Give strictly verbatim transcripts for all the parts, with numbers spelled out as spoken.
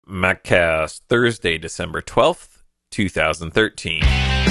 MacCast, Thursday, December twelfth, two thousand thirteen.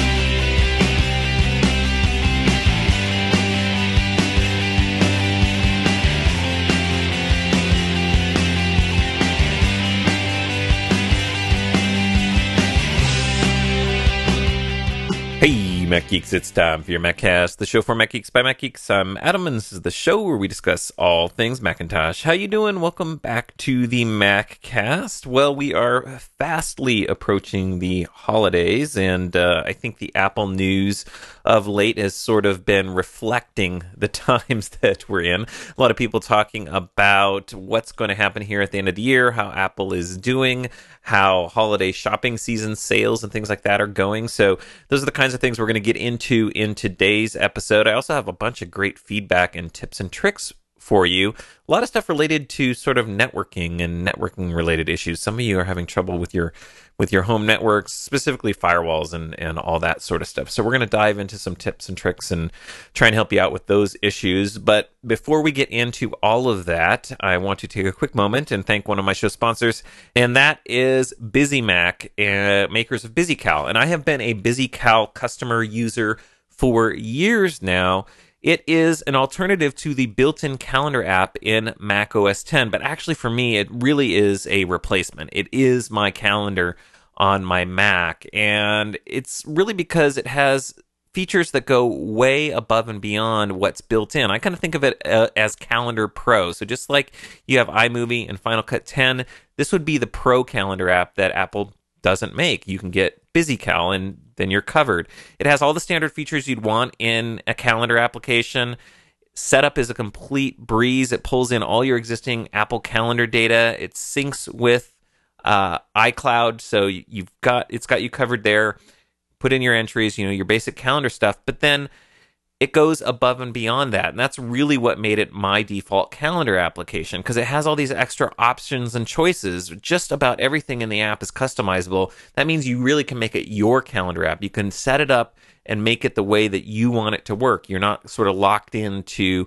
Hey, Mac Geeks, it's time for your MacCast, the show for Mac Geeks by Mac Geeks. I'm Adam, and this is the show where we discuss all things Macintosh. How you doing? Welcome back to the MacCast. Well, we are fastly approaching the holidays, and uh, I think the Apple news of late has sort of been reflecting the times that we're in. A lot of people talking about what's going to happen here at the end of the year, how Apple is doing, how holiday shopping season sales and things like that are going. So those are the kinds of things we're going to get into in today's episode. I also have a bunch of great feedback and tips and tricks for you. A lot of stuff related to sort of networking and networking related issues. Some of you are having trouble with your with your home networks, specifically firewalls and, and all that sort of stuff. So we're going to dive into some tips and tricks and try and help you out with those issues. But before we get into all of that, I want to take a quick moment and thank one of my show sponsors, and that is BusyMac, uh, makers of BusyCal. And I have been a BusyCal customer user for years now. It is an alternative to the built-in calendar app in Mac O S ten, but actually for me, it really is a replacement. It is my calendar on my Mac, and it's really because it has features that go way above and beyond what's built in. I kind of think of it uh, as Calendar Pro. So just like you have iMovie and Final Cut ten, this would be the Pro calendar app that Apple doesn't make. You can get BusyCal and then you're covered. It has all the standard features you'd want in a calendar application. Setup is a complete breeze. It pulls in all your existing Apple Calendar data. It syncs with uh, iCloud, so you've got it's got you covered there. Put in your entries, you know, your basic calendar stuff, but then it goes above and beyond that. And that's really what made it my default calendar application, because it has all these extra options and choices. Just about everything in the app is customizable. That means you really can make it your calendar app. You can set it up and make it the way that you want it to work. You're not sort of locked into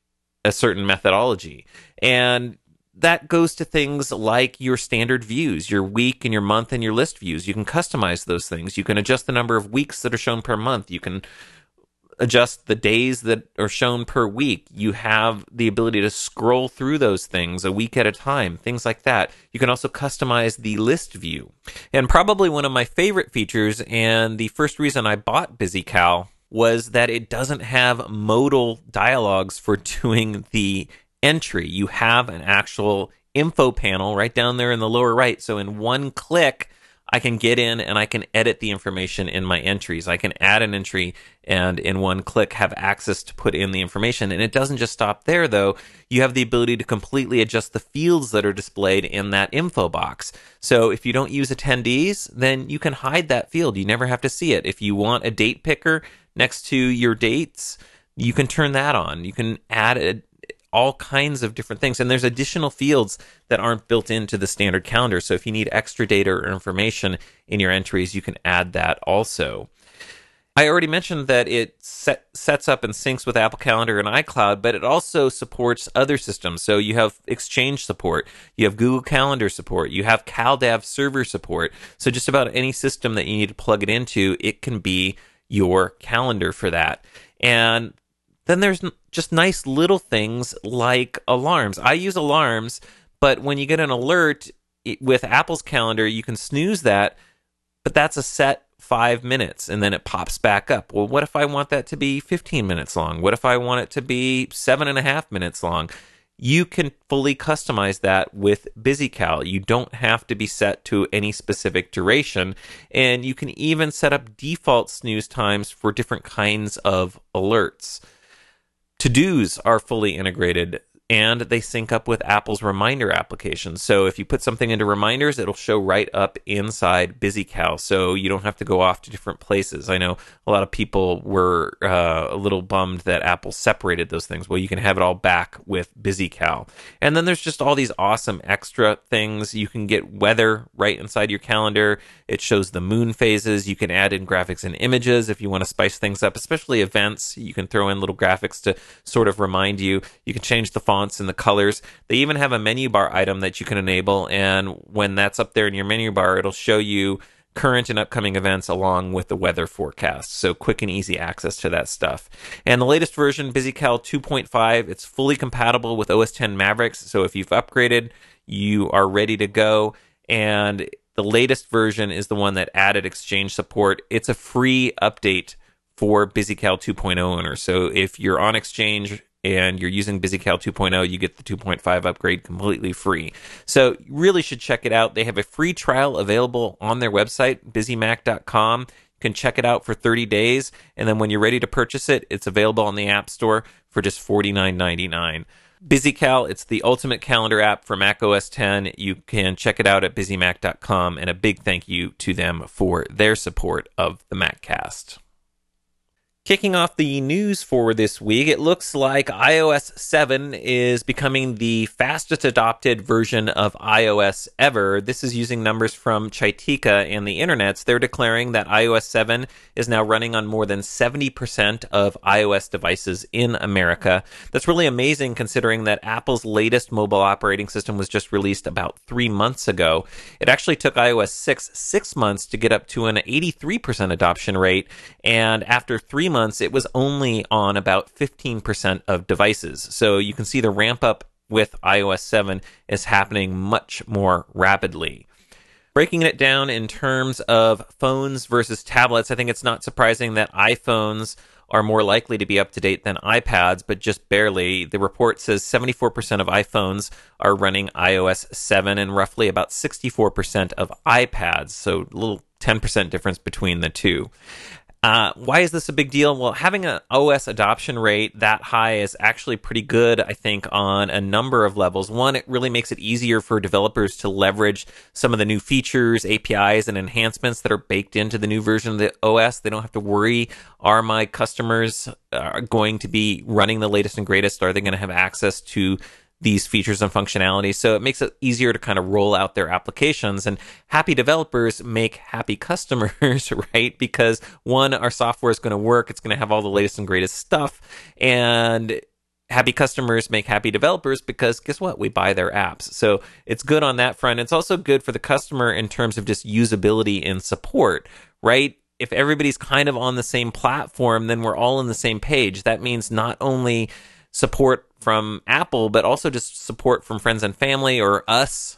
a certain methodology. And that goes to things like your standard views, your week and your month and your list views. You can customize those things. You can adjust the number of weeks that are shown per month. You can adjust the days that are shown per week. You have the ability to scroll through those things a week at a time, things like that. You can also customize the list view. And probably one of my favorite features, and the first reason I bought BusyCal, was that it doesn't have modal dialogues for doing the entry. You have an actual info panel right down there in the lower right. So in one click, I can get in and I can edit the information in my entries. I can add an entry and in one click have access to put in the information. And it doesn't just stop there, though. You have the ability to completely adjust the fields that are displayed in that info box. So if you don't use attendees, then you can hide that field. You never have to see it. If you want a date picker next to your dates, you can turn that on. You can add a all kinds of different things. And there's additional fields that aren't built into the standard calendar. So if you need extra data or information in your entries, you can add that also. I already mentioned that it set, sets up and syncs with Apple Calendar and iCloud, but it also supports other systems. So you have Exchange support, you have Google Calendar support, you have CalDAV server support. So just about any system that you need to plug it into, it can be your calendar for that. And then there's just nice little things like alarms. I use alarms, but when you get an alert with Apple's calendar, you can snooze that, but that's a set five minutes, and then it pops back up. Well, what if I want that to be fifteen minutes long? What if I want it to be seven and a half minutes long? You can fully customize that with BusyCal. You don't have to be set to any specific duration, and you can even set up default snooze times for different kinds of alerts. To-dos are fully integrated, and they sync up with Apple's reminder application. So if you put something into reminders, it'll show right up inside BusyCal, so you don't have to go off to different places. I know a lot of people were uh, a little bummed that Apple separated those things. Well, you can have it all back with BusyCal. And then there's just all these awesome extra things. You can get weather right inside your calendar. It shows the moon phases. You can add in graphics and images if you want to spice things up, especially events. You can throw in little graphics to sort of remind you. You can change the font fonts and the colors. They even have a menu bar item that you can enable, and when that's up there in your menu bar, it'll show you current and upcoming events along with the weather forecast. So quick and easy access to that stuff. And the latest version, BusyCal two point five, it's fully compatible with O S ten Mavericks. So if you've upgraded, you are ready to go. And the latest version is the one that added Exchange support. It's a free update for BusyCal two point oh owners. So if you're on Exchange and you're using BusyCal two point oh, you get the two point five upgrade completely free. So you really should check it out. They have a free trial available on their website, busy mac dot com. You can check it out for thirty days, and then when you're ready to purchase it, it's available on the App Store for just forty-nine ninety-nine. BusyCal, it's the ultimate calendar app for Mac O S ten. You can check it out at busy mac dot com, and a big thank you to them for their support of the MacCast. Kicking off the news for this week, it looks like i O S seven is becoming the fastest adopted version of iOS ever. This is using numbers from Chitika and the internets. They're declaring that i O S seven is now running on more than seventy percent of iOS devices in America. That's really amazing considering that Apple's latest mobile operating system was just released about three months ago. It actually took i O S six six months to get up to an eighty-three percent adoption rate, and after three months, it was only on about fifteen percent of devices. So you can see the ramp up with i O S seven is happening much more rapidly. Breaking it down in terms of phones versus tablets, I think it's not surprising that iPhones are more likely to be up to date than iPads, but just barely. The report says seventy-four percent of iPhones are running i O S seven and roughly about sixty-four percent of iPads, so a little ten percent difference between the two. Uh, why is this a big deal? Well, having an O S adoption rate that high is actually pretty good, I think, on a number of levels. One, it really makes it easier for developers to leverage some of the new features, A P Is, and enhancements that are baked into the new version of the O S. They don't have to worry, are my customers uh, going to be running the latest and greatest? Are they going to have access to these features and functionality? So it makes it easier to kind of roll out their applications, and happy developers make happy customers, right? Because one, our software is going to work, it's going to have all the latest and greatest stuff, and happy customers make happy developers because guess what? We buy their apps. So it's good on that front. It's also good for the customer in terms of just usability and support, right? If everybody's kind of on the same platform, then we're all on the same page. That means not only support from Apple, but also just support from friends and family or us,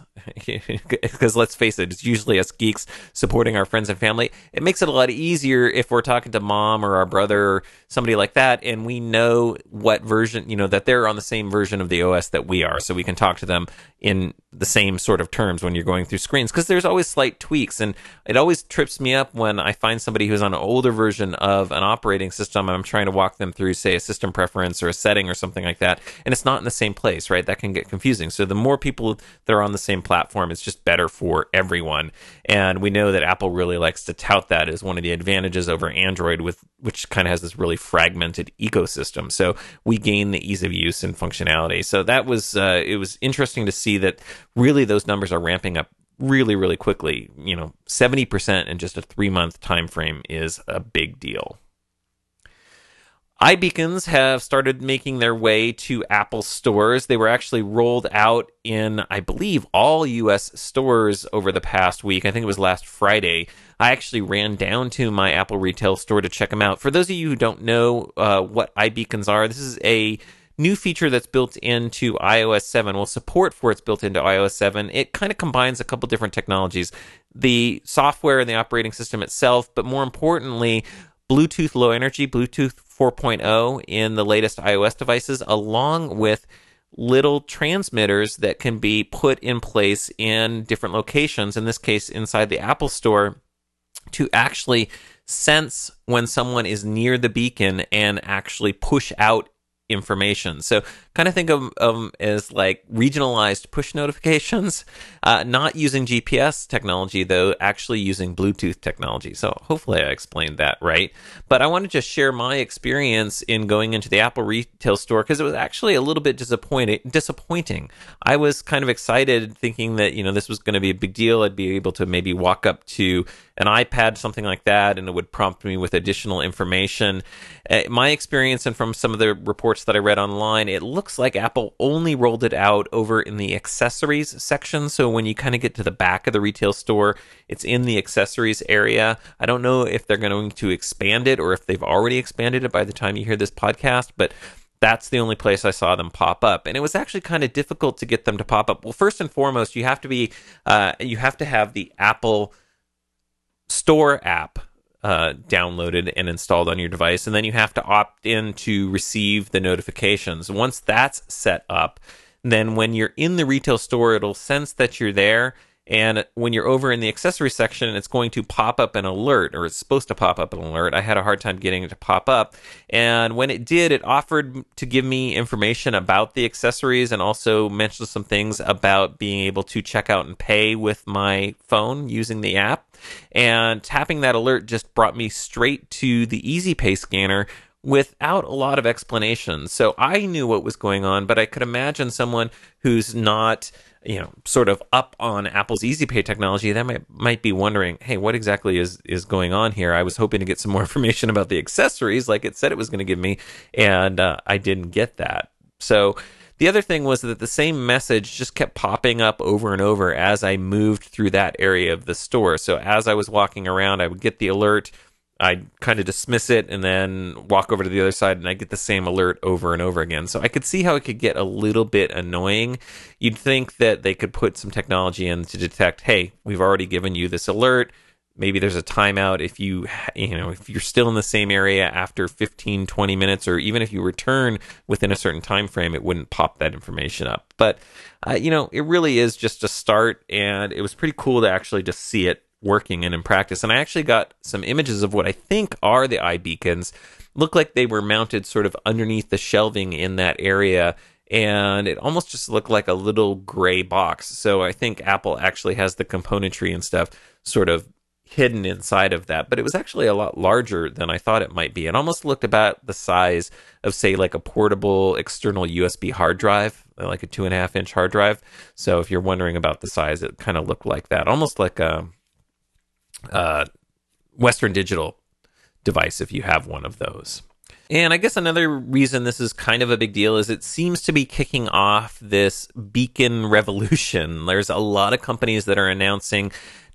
because let's face it, it's usually us geeks supporting our friends and family. It makes it a lot easier if we're talking to mom or our brother or somebody like that, and we know what version, you know, that they're on the same version of the O S that we are, so we can talk to them in the same sort of terms when you're going through screens, because there's always slight tweaks, and it always trips me up when I find somebody who's on an older version of an operating system and I'm trying to walk them through, say, a system preference or a setting or something like that, and it's not in the same place, right? That can get confusing. So the more people that are on the same platform, it's just better for everyone. And we know that Apple really likes to tout that as one of the advantages over Android, with which kind of has this really fragmented ecosystem. So we gain the ease of use and functionality. So that was, uh, it was interesting to see that really those numbers are ramping up really, really quickly. You know, seventy percent in just a three-month time frame is a big deal. iBeacons have started making their way to Apple stores. They were actually rolled out in, I believe, all U S stores over the past week. I think it was last Friday. I actually ran down to my Apple retail store to check them out. For those of you who don't know uh, what iBeacons are, this is a new feature that's built into i O S seven. Well, support for it's built into i O S seven. It kind of combines a couple different technologies. The software and the operating system itself, but more importantly, Bluetooth Low Energy, Bluetooth four point oh in the latest iOS devices, along with little transmitters that can be put in place in different locations, in this case inside the Apple Store, to actually sense when someone is near the beacon and actually push out information. So kind of think of them as like regionalized push notifications, uh, not using G P S technology, though, actually using Bluetooth technology. So hopefully I explained that right. But I want to just share my experience in going into the Apple retail store, because it was actually a little bit disappointing. disappointing. I was kind of excited thinking that, you know, this was going to be a big deal. I'd be able to maybe walk up to an iPad, something like that, and it would prompt me with additional information. Uh, my experience, and from some of the reports that I read online, it looked looks like Apple only rolled it out over in the accessories section. So when you kind of get to the back of the retail store, it's in the accessories area. I don't know if they're going to expand it or if they've already expanded it by the time you hear this podcast, but that's the only place I saw them pop up. And it was actually kind of difficult to get them to pop up. Well, first and foremost, you have to be, uh, you have to have the Apple Store app uh, downloaded and installed on your device. And then you have to opt in to receive the notifications. Once that's set up, then when you're in the retail store, it'll sense that you're there. And when you're over in the accessory section, it's going to pop up an alert, or it's supposed to pop up an alert. I had a hard time getting it to pop up. And when it did, it offered to give me information about the accessories and also mentioned some things about being able to check out and pay with my phone using the app. And tapping that alert just brought me straight to the Easy Pay scanner without a lot of explanation. So I knew what was going on, but I could imagine someone who's not, you know, sort of up on Apple's Easy Pay technology, that might might be wondering, hey, what exactly is is going on here? I was hoping to get some more information about the accessories, like it said it was going to give me, and uh, I didn't get that. So the other thing was that the same message just kept popping up over and over as I moved through that area of the store. So as I was walking around, I would get the alert, I'd kind of dismiss it and then walk over to the other side and I get the same alert over and over again. So I could see how it could get a little bit annoying. You'd think that they could put some technology in to detect, hey, we've already given you this alert. Maybe there's a timeout if you, you know, if you're still in the same area after fifteen, twenty minutes, or even if you return within a certain time frame, it wouldn't pop that information up. But, uh, you know, it really is just a start, and it was pretty cool to actually just see it working and in practice. And I actually got some images of what I think are the iBeacons. Look like they were mounted sort of underneath the shelving in that area, and it almost just looked like a little gray box. So I think Apple actually has the componentry and stuff sort of hidden inside of that, but it was actually a lot larger than I thought it might be. It almost looked about the size of, say, like a portable external U S B hard drive, like a two and a half inch hard drive. So if you're wondering about the size, it kind of looked like that, almost like a uh, Western Digital device if you have one of those. And I guess another reason this is kind of a big deal is it seems to be kicking off this beacon revolution. There's a lot of companies that are announcing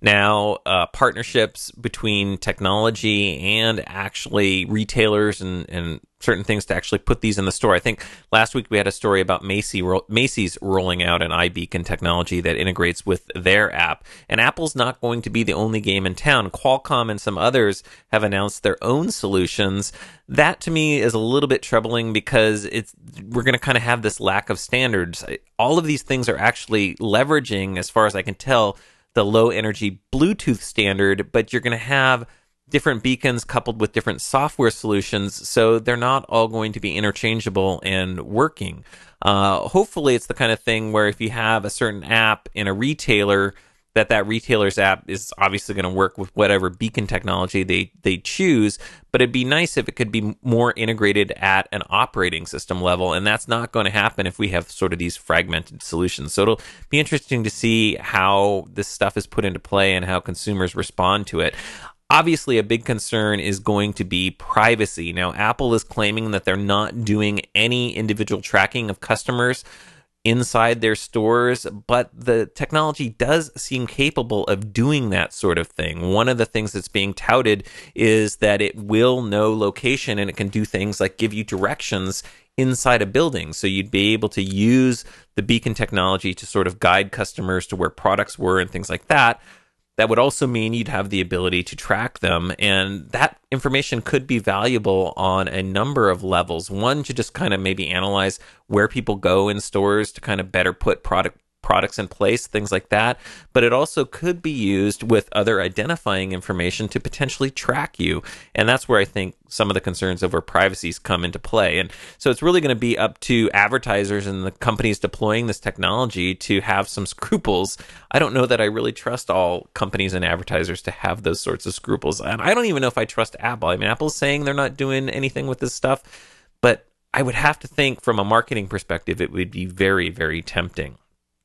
now uh, partnerships between technology and actually retailers and, and certain things to actually put these in the store. I think last week we had a story about Macy, Macy's rolling out an iBeacon technology that integrates with their app. And Apple's not going to be the only game in town. Qualcomm and some others have announced their own solutions. That to me is a little bit troubling because it's we're going to kind of have this lack of standards. All of these things are actually leveraging, as far as I can tell, the low energy Bluetooth standard, but you're going to have different beacons coupled with different software solutions, so they're not all going to be interchangeable and working. Uh, hopefully it's the kind of thing where if you have a certain app in a retailer, that that retailer's app is obviously going to work with whatever beacon technology they, they choose, but it'd be nice if it could be more integrated at an operating system level, and that's not going to happen if we have sort of these fragmented solutions. So it'll be interesting to see how this stuff is put into play and how consumers respond to it. Obviously, a big concern is going to be privacy. Now, Apple is claiming that they're not doing any individual tracking of customers inside their stores, but the technology does seem capable of doing that sort of thing. One of the things that's being touted is that it will know location and it can do things like give you directions inside a building. So you'd be able to use the beacon technology to sort of guide customers to where products were and things like that. That would also mean you'd have the ability to track them, and that information could be valuable on a number of levels. One, to just kind of maybe analyze where people go in stores to kind of better put product products in place, things like that. But it also could be used with other identifying information to potentially track you. And that's where I think some of the concerns over privacies come into play. And so it's really going to be up to advertisers and the companies deploying this technology to have some scruples. I don't know that I really trust all companies and advertisers to have those sorts of scruples. And I don't even know if I trust Apple. I mean, Apple's saying they're not doing anything with this stuff, but I would have to think from a marketing perspective, it would be very, very tempting.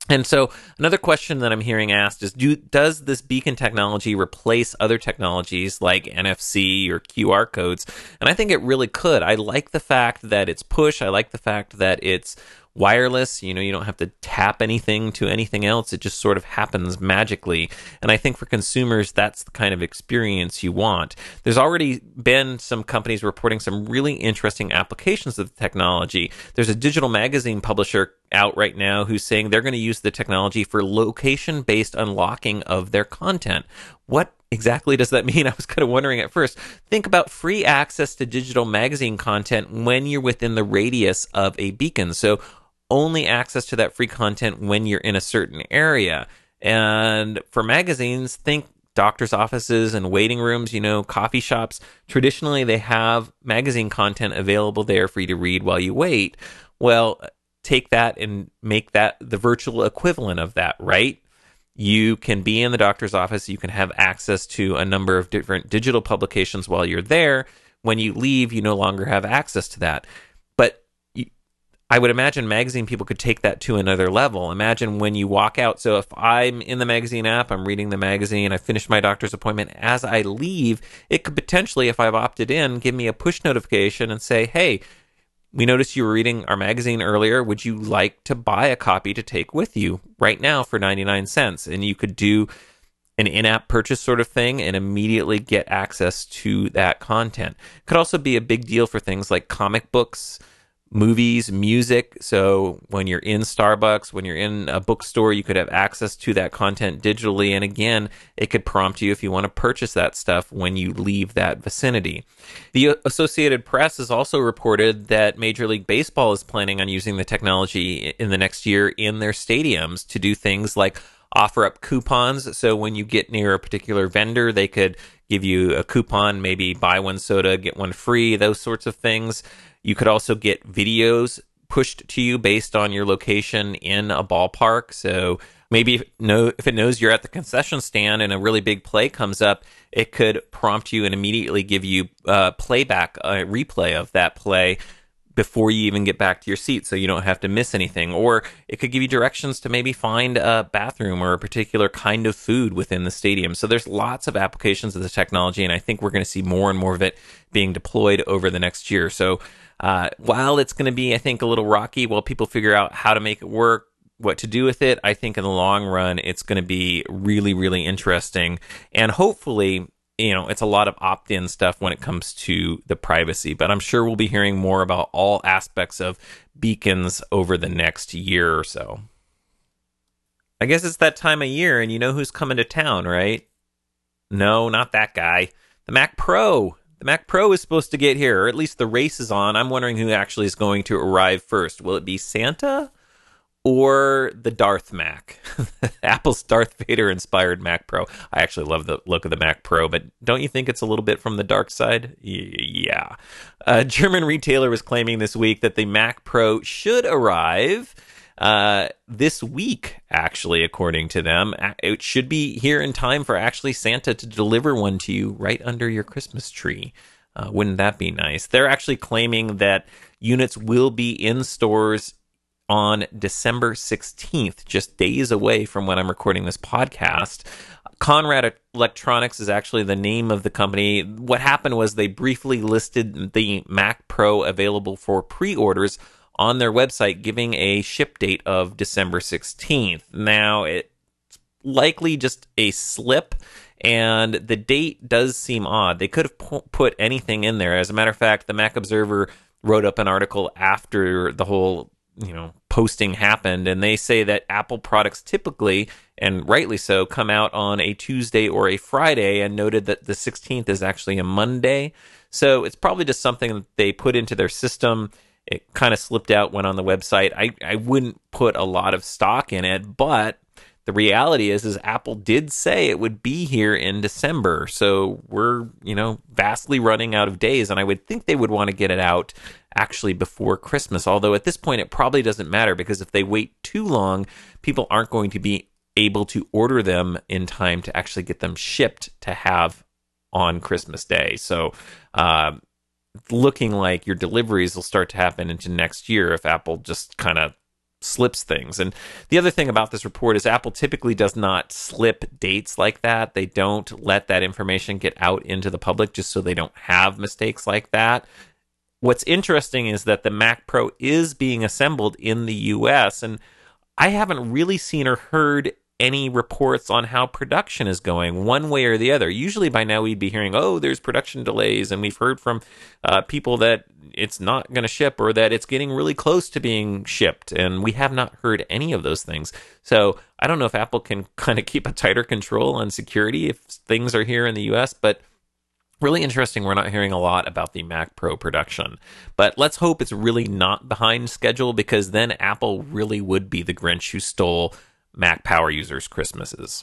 And so another question that I'm hearing asked is, do, does this beacon technology replace other technologies like N F C or Q R codes? And I think it really could. I like the fact that it's push. I like the fact that it's wireless. You know, you don't have to tap anything to anything else. It just sort of happens magically. And I think for consumers, that's the kind of experience you want. There's already been some companies reporting some really interesting applications of the technology. There's a digital magazine publisher out right now who's saying they're going to use the technology for location-based unlocking of their content. What exactly does that mean? I was kind of wondering at first. Think about free access to digital magazine content when you're within the radius of a beacon. So only access to that free content when you're in a certain area. And for magazines, think doctor's offices and waiting rooms, you know, coffee shops. Traditionally, they have magazine content available there for you to read while you wait. Well, take that and make that the virtual equivalent of that, right? You can be in the doctor's office. You can have access to a number of different digital publications while you're there. When you leave, you no longer have access to that. But you, I would imagine magazine people could take that to another level. Imagine when you walk out. So if I'm in the magazine app, I'm reading the magazine, I finish my doctor's appointment. As I leave, it could potentially, if I've opted in, give me a push notification and say, hey, we noticed you were reading our magazine earlier. Would you like to buy a copy to take with you right now for ninety-nine cents? And you could do an in-app purchase sort of thing and immediately get access to that content. Could also be a big deal for things like comic books, movies, music. So when you're in Starbucks, when you're in a bookstore, you could have access to that content digitally. And again, it could prompt you if you want to purchase that stuff when you leave that vicinity. The Associated Press has also reported that Major League Baseball is planning on using the technology in the next year in their stadiums to do things like offer up coupons. So when you get near a particular vendor, they could give you a coupon, maybe buy one soda, get one free, those sorts of things. You could also get videos pushed to you based on your location in a ballpark. So maybe if, know, if it knows you're at the concession stand and a really big play comes up, it could prompt you and immediately give you uh, playback, a replay of that play before you even get back to your seat, so you don't have to miss anything. Or it could give you directions to maybe find a bathroom or a particular kind of food within the stadium. So there's lots of applications of the technology, and I think we're going to see more and more of it being deployed over the next year. So uh, while it's going to be, I think, a little rocky while people figure out how to make it work, what to do with it, I think in the long run, it's going to be really, really interesting. And hopefully, you know, it's a lot of opt-in stuff when it comes to the privacy, but I'm sure we'll be hearing more about all aspects of beacons over the next year or so. I guess it's that time of year, and you know who's coming to town, right? No, not that guy. The Mac Pro. The Mac Pro is supposed to get here, or at least the race is on. I'm wondering who actually is going to arrive first. Will it be Santa or the Darth Mac? Apple's Darth Vader inspired Mac Pro. I actually love the look of the Mac Pro, but don't you think it's a little bit from the dark side? Y- yeah. A German retailer was claiming this week that the Mac Pro should arrive uh, this week, actually, according to them. It should be here in time for actually Santa to deliver one to you right under your Christmas tree. Uh, wouldn't that be nice? They're actually claiming that units will be in stores on December sixteenth, just days away from when I'm recording this podcast. Conrad Electronics is actually the name of the company. What happened was they briefly listed the Mac Pro available for pre-orders on their website, giving a ship date of December sixteenth. Now, it's likely just a slip, and the date does seem odd. They could have pu- put anything in there. As a matter of fact, the Mac Observer wrote up an article after the whole you know, posting happened, and they say that Apple products typically, and rightly so, come out on a Tuesday or a Friday, and noted that the sixteenth is actually a Monday. So it's probably just something that they put into their system. It kind of slipped out, went on the website. I, I wouldn't put a lot of stock in it, but the reality is, is Apple did say it would be here in December. So we're, you know, vastly running out of days, and I would think they would want to get it out actually before Christmas. Although at this point, it probably doesn't matter, because if they wait too long, people aren't going to be able to order them in time to actually get them shipped to have on Christmas Day. So, uh, looking like your deliveries will start to happen into next year if Apple just kind of slips things. And the other thing about this report is Apple typically does not slip dates like that. They don't let that information get out into the public just so they don't have mistakes like that. What's interesting is that the Mac Pro is being assembled in the U S, and I haven't really seen or heard any reports on how production is going one way or the other. Usually by now we'd be hearing, oh, there's production delays, and we've heard from uh, people that it's not going to ship or that it's getting really close to being shipped, and we have not heard any of those things. So I don't know if Apple can kind of keep a tighter control on security if things are here in the U S, but really interesting. We're not hearing a lot about the Mac Pro production, but let's hope it's really not behind schedule, because then Apple really would be the Grinch who stole Mac Power users' Christmases.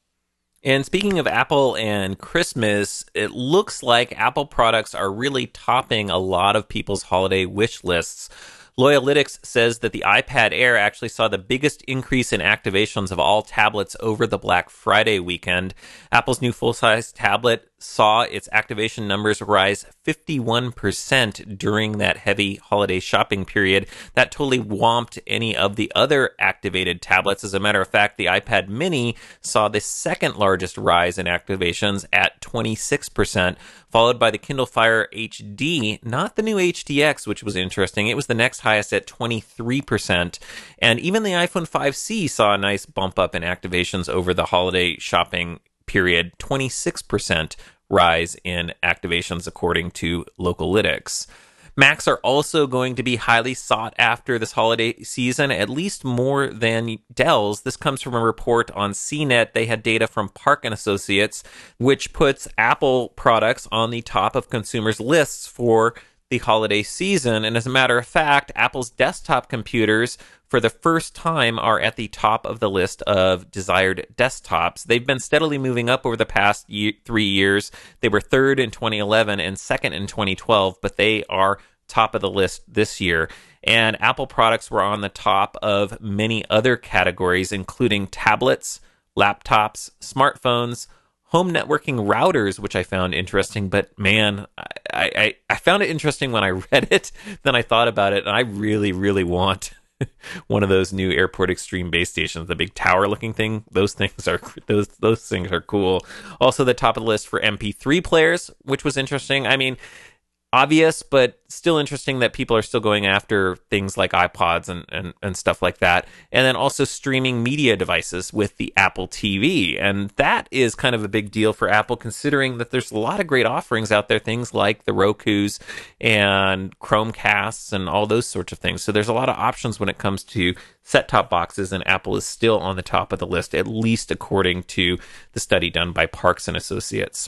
And speaking of Apple and Christmas, it looks like Apple products are really topping a lot of people's holiday wish lists. Loyalytics says that the iPad Air actually saw the biggest increase in activations of all tablets over the Black Friday weekend. Apple's new full-size tablet saw its activation numbers rise fifty-one percent during that heavy holiday shopping period. That totally whomped any of the other activated tablets. As a matter of fact, the iPad mini saw the second largest rise in activations at twenty-six percent, followed by the Kindle Fire H D, not the new H D X, which was interesting. It was the next highest at twenty-three percent. And even the iPhone five C saw a nice bump up in activations over the holiday shopping period, twenty-six percent rise in activations according to Localytics. Macs are also going to be highly sought after this holiday season, at least more than Dell's. This comes from a report on C net. They had data from Park and Associates, which puts Apple products on the top of consumers' lists for the holiday season. And as a matter of fact, Apple's desktop computers, for the first time, are at the top of the list of desired desktops. They've been steadily moving up over the past year, three years. They were third in twenty eleven and second in twenty twelve, but they are top of the list this year. And Apple products were on the top of many other categories, including tablets, laptops, smartphones, home networking routers, which I found interesting. But man, I, I, I found it interesting when I read it. Then I thought about it, and I really, really want one of those new Airport Extreme base stations, the big tower-looking thing. Those things are those those things are cool. Also, the top of the list for M P three players, which was interesting. I mean, obvious, but still interesting that people are still going after things like iPods and, and, and stuff like that. And then also streaming media devices with the Apple T V. And that is kind of a big deal for Apple, considering that there's a lot of great offerings out there, things like the Rokus and Chromecasts and all those sorts of things. So there's a lot of options when it comes to set-top boxes, and Apple is still on the top of the list, at least according to the study done by Parks and Associates.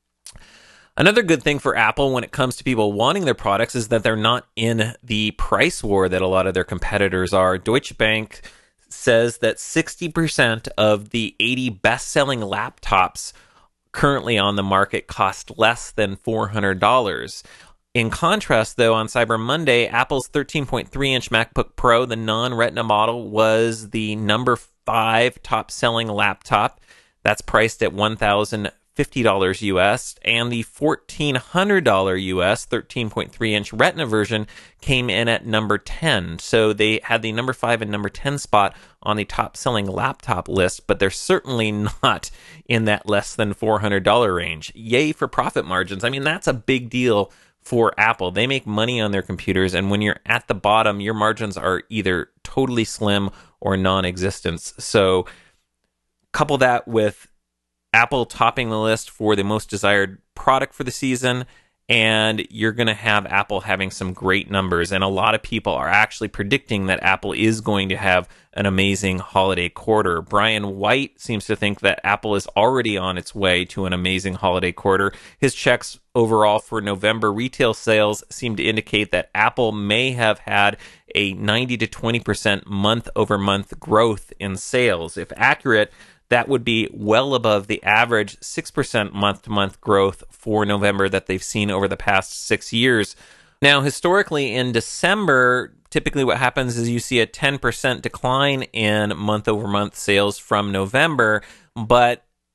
Another good thing for Apple when it comes to people wanting their products is that they're not in the price war that a lot of their competitors are. Deutsche Bank says that sixty percent of the eighty best-selling laptops currently on the market cost less than four hundred dollars. In contrast, though, on Cyber Monday, Apple's thirteen point three inch MacBook Pro, the non-Retina model, was the number five top-selling laptop. That's priced at one thousand fifty dollars U S, and the fourteen hundred dollars U S thirteen point three inch Retina version came in at number ten. So they had the number five and number ten spot on the top selling laptop list, but they're certainly not in that less than four hundred dollars range. Yay for profit margins. I mean, that's a big deal for Apple. They make money on their computers, and when you're at the bottom, your margins are either totally slim or non-existent. So couple that with Apple topping the list for the most desired product for the season, and you're going to have Apple having some great numbers. And a lot of people are actually predicting that Apple is going to have an amazing holiday quarter. Brian White seems to think that Apple is already on its way to an amazing holiday quarter. His checks overall for November retail sales seem to indicate that Apple may have had a ninety to twenty percent month-over-month growth in sales. If accurate, that would be well above the average six percent month-to-month growth for November that they've seen over the past six years. Now, historically, in December, typically what happens is you see a ten percent decline in month-over-month sales from November, but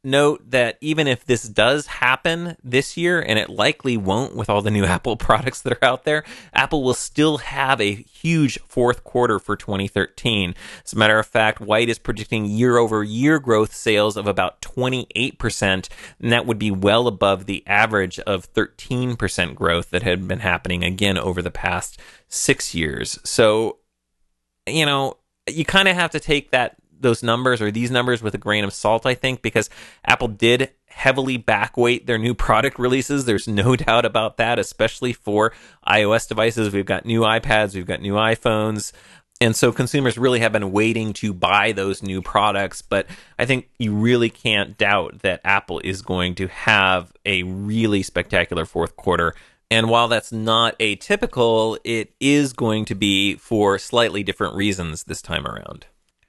note that even if this does happen this year, and it likely won't with all the new Apple products that are out there, Apple will still have a huge fourth quarter for twenty thirteen. As a matter of fact, White is predicting year-over-year growth sales of about twenty-eight percent, and that would be well above the average of thirteen percent growth that had been happening again over the past six years. So, you know, you kind of have to take that those numbers or these numbers with a grain of salt, I think, because Apple did heavily backweight their new product releases. There's no doubt about that, especially for iOS devices. We've got new iPads, we've got new iPhones. And so consumers really have been waiting to buy those new products. But I think you really can't doubt that Apple is going to have a really spectacular fourth quarter. And while that's not atypical, it is going to be for slightly different reasons this time around.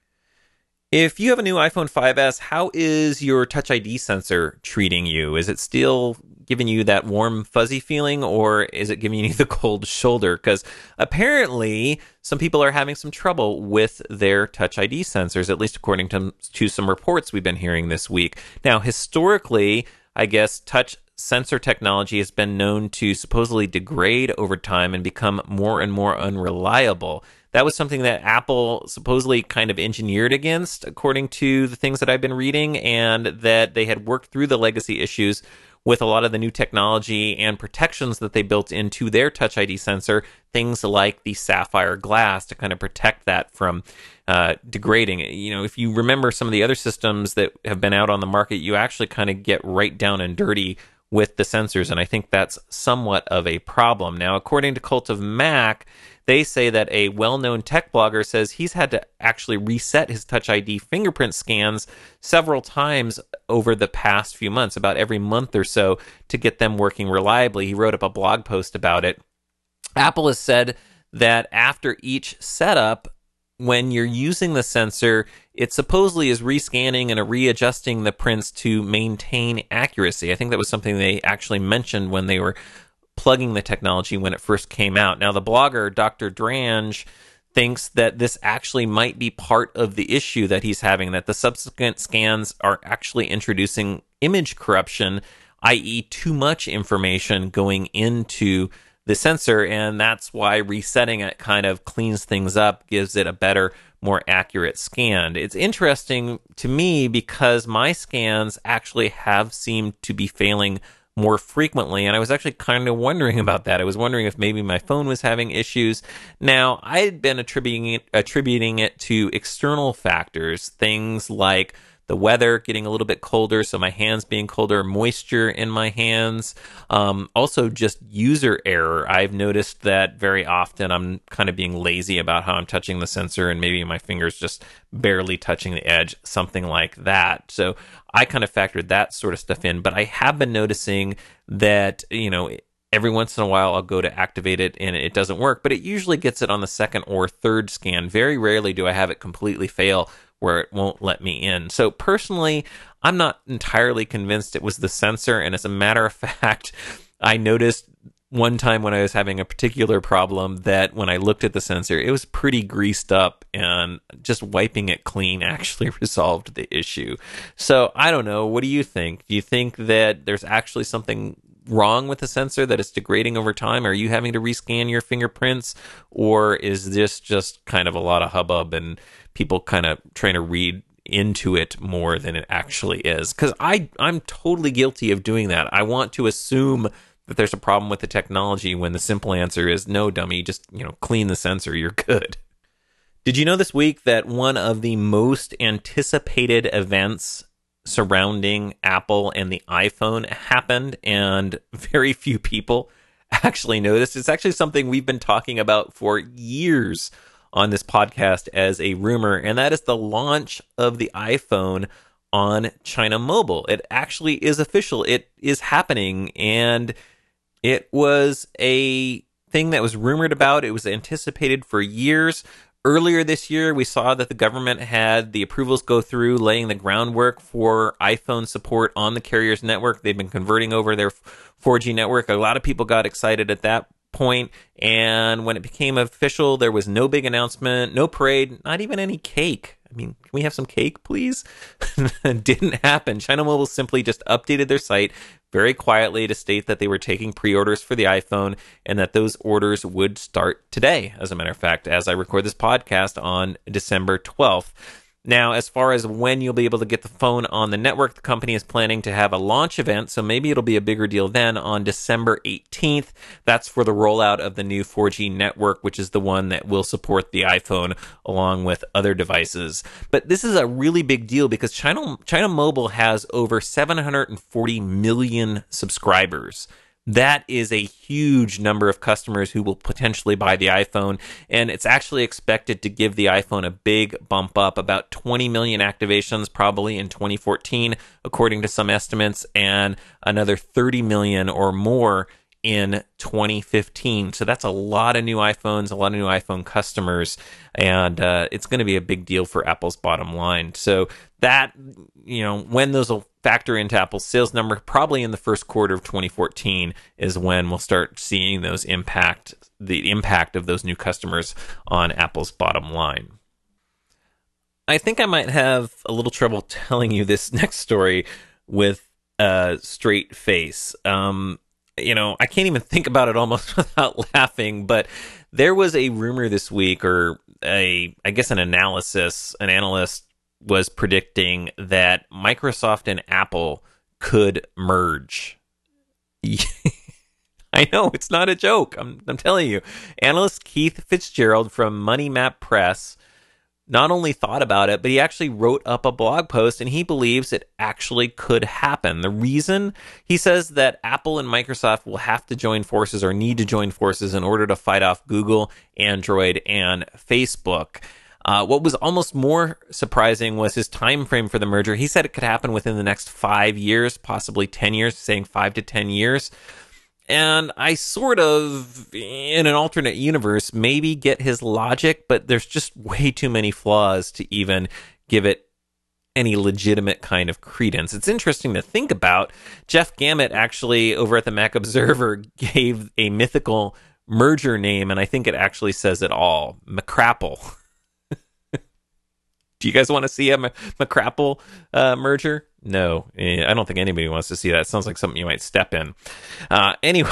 If you have a new iPhone five S, how is your Touch I D sensor treating you? Is it still giving you that warm, fuzzy feeling, or is it giving you the cold shoulder? Because apparently, some people are having some trouble with their Touch I D sensors, at least according to, to some reports we've been hearing this week. Now, historically, I guess touch sensor technology has been known to supposedly degrade over time and become more and more unreliable. That was something that Apple supposedly kind of engineered against, according to the things that I've been reading, and that they had worked through the legacy issues with a lot of the new technology and protections that they built into their Touch I D sensor, things like the sapphire glass to kind of protect that from uh, degrading. You know, if you remember some of the other systems that have been out on the market, you actually kind of get right down and dirty with the sensors, and I think that's somewhat of a problem. Now, according to Cult of Mac, they say that a well-known tech blogger says he's had to actually reset his Touch I D fingerprint scans several times over the past few months, about every month or so, to get them working reliably. He wrote up a blog post about it. Apple has said that after each setup, when you're using the sensor, it supposedly is rescanning and readjusting the prints to maintain accuracy. I think that was something they actually mentioned when they were plugging the technology when it first came out. Now, the blogger, Doctor Drange, thinks that this actually might be part of the issue that he's having, that the subsequent scans are actually introducing image corruption, that is too much information going into the sensor, and that's why resetting it kind of cleans things up, gives it a better, more accurate scan. It's interesting to me because my scans actually have seemed to be failing more frequently, and I was actually kind of wondering about that. I was wondering if maybe my phone was having issues. Now, I had been attributing it, attributing it to external factors, things like the weather getting a little bit colder, so my hands being colder, moisture in my hands, um, also just user error. I've noticed that very often I'm kind of being lazy about how I'm touching the sensor, and maybe my fingers just barely touching the edge, something like that. So I kind of factored that sort of stuff in, but I have been noticing that, you know, every once in a while I'll go to activate it and it doesn't work, but it usually gets it on the second or third scan. Very rarely do I have it completely fail where it won't let me in. So personally, I'm not entirely convinced it was the sensor, and as a matter of fact, I noticed one time when I was having a particular problem that when I looked at the sensor, it was pretty greased up, and just wiping it clean actually resolved the issue. So I don't know. What do you think? Do you think that there's actually something wrong with the sensor, that it's degrading over time? Are you having to rescan your fingerprints, or is this just kind of a lot of hubbub and people kind of trying to read into it more than it actually is? Because I I'm totally guilty of doing that. I want to assume that there's a problem with the technology when the simple answer is no, dummy, just, you know, clean the sensor, you're good. Did you know this week that one of the most anticipated events surrounding Apple and the iPhone happened, and very few people actually noticed? It's actually something we've been talking about for years on this podcast as a rumor, and that is the launch of the iPhone on China Mobile. It actually is official. It is happening, and it was a thing that was rumored about. It was anticipated for years. Earlier this year, we saw that the government had the approvals go through, laying the groundwork for iPhone support on the carrier's network. They've been converting over their four G network. A lot of people got excited at that point, and when it became official, there was no big announcement, no parade, not even any cake. I mean, can we have some cake, please? Didn't happen. China Mobile simply just updated their site very quietly to state that they were taking pre-orders for the iPhone and that those orders would start today, as a matter of fact, as I record this podcast on December twelfth. Now, as far as when you'll be able to get the phone on the network, the company is planning to have a launch event, so maybe it'll be a bigger deal then on December eighteenth. That's for the rollout of the new four G network, which is the one that will support the iPhone along with other devices. But this is a really big deal because China, China Mobile has over seven hundred forty million subscribers. That is a huge number of customers who will potentially buy the iPhone, and it's actually expected to give the iPhone a big bump up, about twenty million activations probably in twenty fourteen, according to some estimates, and another thirty million or more in twenty fifteen. So that's a lot of new iPhones, a lot of new iPhone customers, and uh, it's going to be a big deal for Apple's bottom line. So that, you know, when those will factor into Apple's sales number, probably in the first quarter of twenty fourteen is when we'll start seeing those impact, the impact of those new customers on Apple's bottom line. I think I might have a little trouble telling you this next story with a straight face. Um, you know, I can't even think about it almost without laughing, but there was a rumor this week, or a, I guess an analysis, an analyst was predicting that Microsoft and Apple could merge. I know, it's not a joke. I'm, I'm telling you. Analyst Keith Fitzgerald from Money Map Press not only thought about it, but he actually wrote up a blog post, and he believes it actually could happen. The reason, he says that Apple and Microsoft will have to join forces or need to join forces in order to fight off Google, Android, and Facebook. Uh, what was almost more surprising was his time frame for the merger. He said it could happen within the next five years, possibly ten years, saying five to ten years. And I sort of, in an alternate universe, maybe get his logic, but there's just way too many flaws to even give it any legitimate kind of credence. It's interesting to think about. Jeff Gamet actually, over at the Mac Observer, gave a mythical merger name, and I think it actually says it all. McCrapple. Do you guys want to see a McCrapple uh, merger? No, I don't think anybody wants to see that. It sounds like something you might step in. Uh, anyway,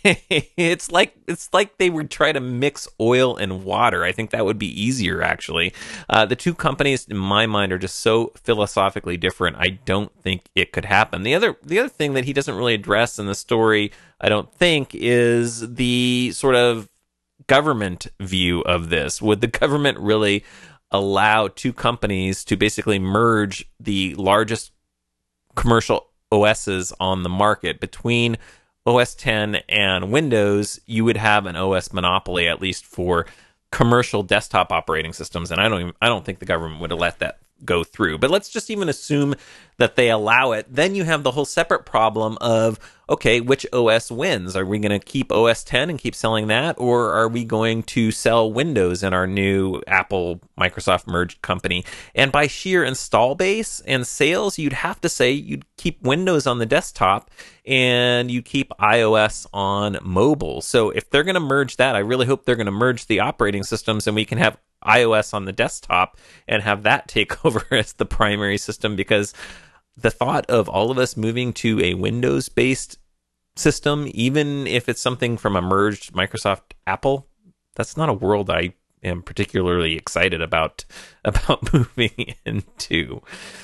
it's like it's like they would try to mix oil and water. I think that would be easier, actually. Uh, the two companies, in my mind, are just so philosophically different. I don't think it could happen. The other the other thing that he doesn't really address in the story, I don't think, is the sort of government view of this. Would the government really allow two companies to basically merge the largest commercial O Ss on the market? Between O S ten and Windows, you would have an O S monopoly, at least for commercial desktop operating systems, and I don't even, I don't think the government would have let that go through. But let's just even assume that they allow it. Then you have the whole separate problem of, okay, which O S wins? Are we going to keep O S ten and keep selling that, or are we going to sell Windows in our new Apple Microsoft merged company? And by sheer install base and sales, you'd have to say you'd keep Windows on the desktop and you keep iOS on mobile. So if they're going to merge that, I really hope they're going to merge the operating systems and we can have iOS on the desktop and have that take over as the primary system, because the thought of all of us moving to a Windows-based system, even if it's something from a merged Microsoft Apple, that's not a world I am particularly excited about about moving into.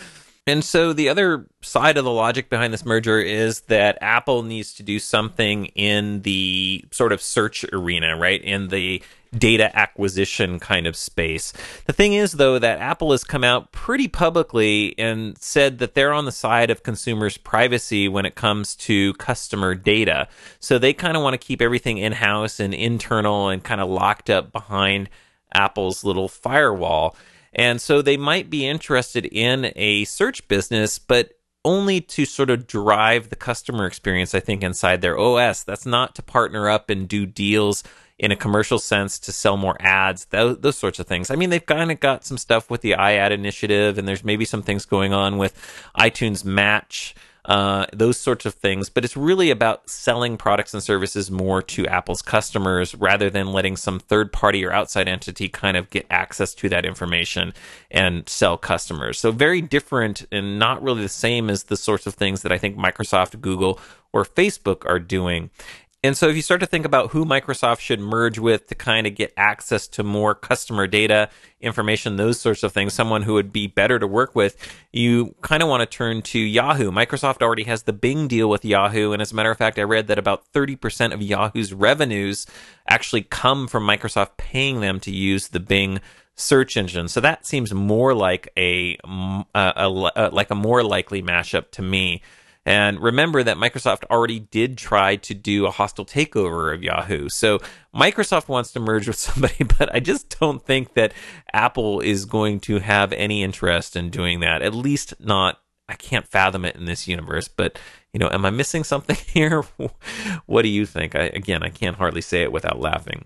And so the other side of the logic behind this merger is that Apple needs to do something in the sort of search arena, right? In the data acquisition kind of space. The thing is, though, that Apple has come out pretty publicly and said that they're on the side of consumers' privacy when it comes to customer data. So they kind of want to keep everything in-house and internal and kind of locked up behind Apple's little firewall. And so they might be interested in a search business, but only to sort of drive the customer experience, I think, inside their O S. That's not to partner up and do deals in a commercial sense to sell more ads, those, those sorts of things. I mean, they've kind of got some stuff with the iAd initiative, and there's maybe some things going on with iTunes Match, uh, those sorts of things. But it's really about selling products and services more to Apple's customers rather than letting some third party or outside entity kind of get access to that information and sell customers. So very different and not really the same as the sorts of things that I think Microsoft, Google, or Facebook are doing. And so if you start to think about who Microsoft should merge with to kind of get access to more customer data, information, those sorts of things, someone who would be better to work with, you kind of want to turn to Yahoo. Microsoft already has the Bing deal with Yahoo. And as a matter of fact, I read that about thirty percent of Yahoo's revenues actually come from Microsoft paying them to use the Bing search engine. So that seems more like a, a, a, a like a more likely mashup to me. And remember that Microsoft already did try to do a hostile takeover of Yahoo. So Microsoft wants to merge with somebody, but I just don't think that Apple is going to have any interest in doing that. At least not, I can't fathom it in this universe. But, you know, am I missing something here? What do you think? I, again, I can't hardly say it without laughing.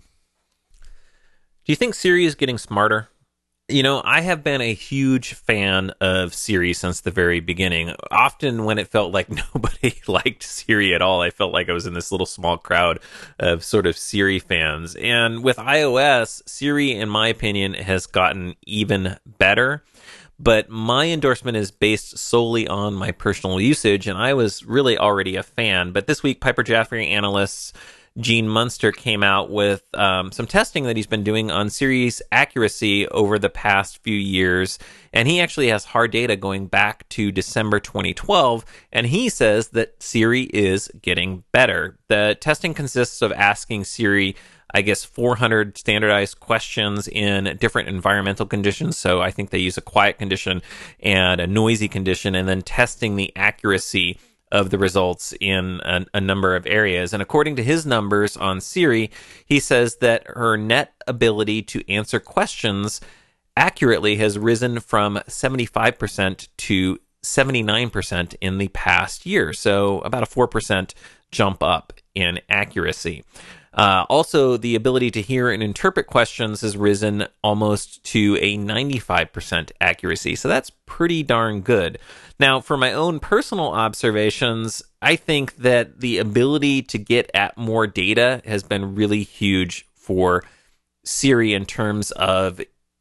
Do you think Siri is getting smarter? You know, I have been a huge fan of Siri since the very beginning. Often when it felt like nobody liked Siri at all, I felt like I was in this little small crowd of sort of Siri fans. And with iOS, Siri, in my opinion, has gotten even better. But my endorsement is based solely on my personal usage, and I was really already a fan. But this week, Piper Jaffray analysts Gene Munster came out with um, some testing that he's been doing on Siri's accuracy over the past few years. And he actually has hard data going back to December twenty twelve. And he says that Siri is getting better. The testing consists of asking Siri, I guess, four hundred standardized questions in different environmental conditions. So I think they use a quiet condition and a noisy condition, and then testing the accuracy of the results in a, a number of areas. And according to his numbers on Siri, he says that her net ability to answer questions accurately has risen from seventy-five percent to seventy-nine percent in the past year. So about a four percent jump up in accuracy. Uh, also, the ability to hear and interpret questions has risen almost to a ninety-five percent accuracy. So that's pretty darn good. Now, for my own personal observations, I think that the ability to get at more data has been really huge for Siri in terms of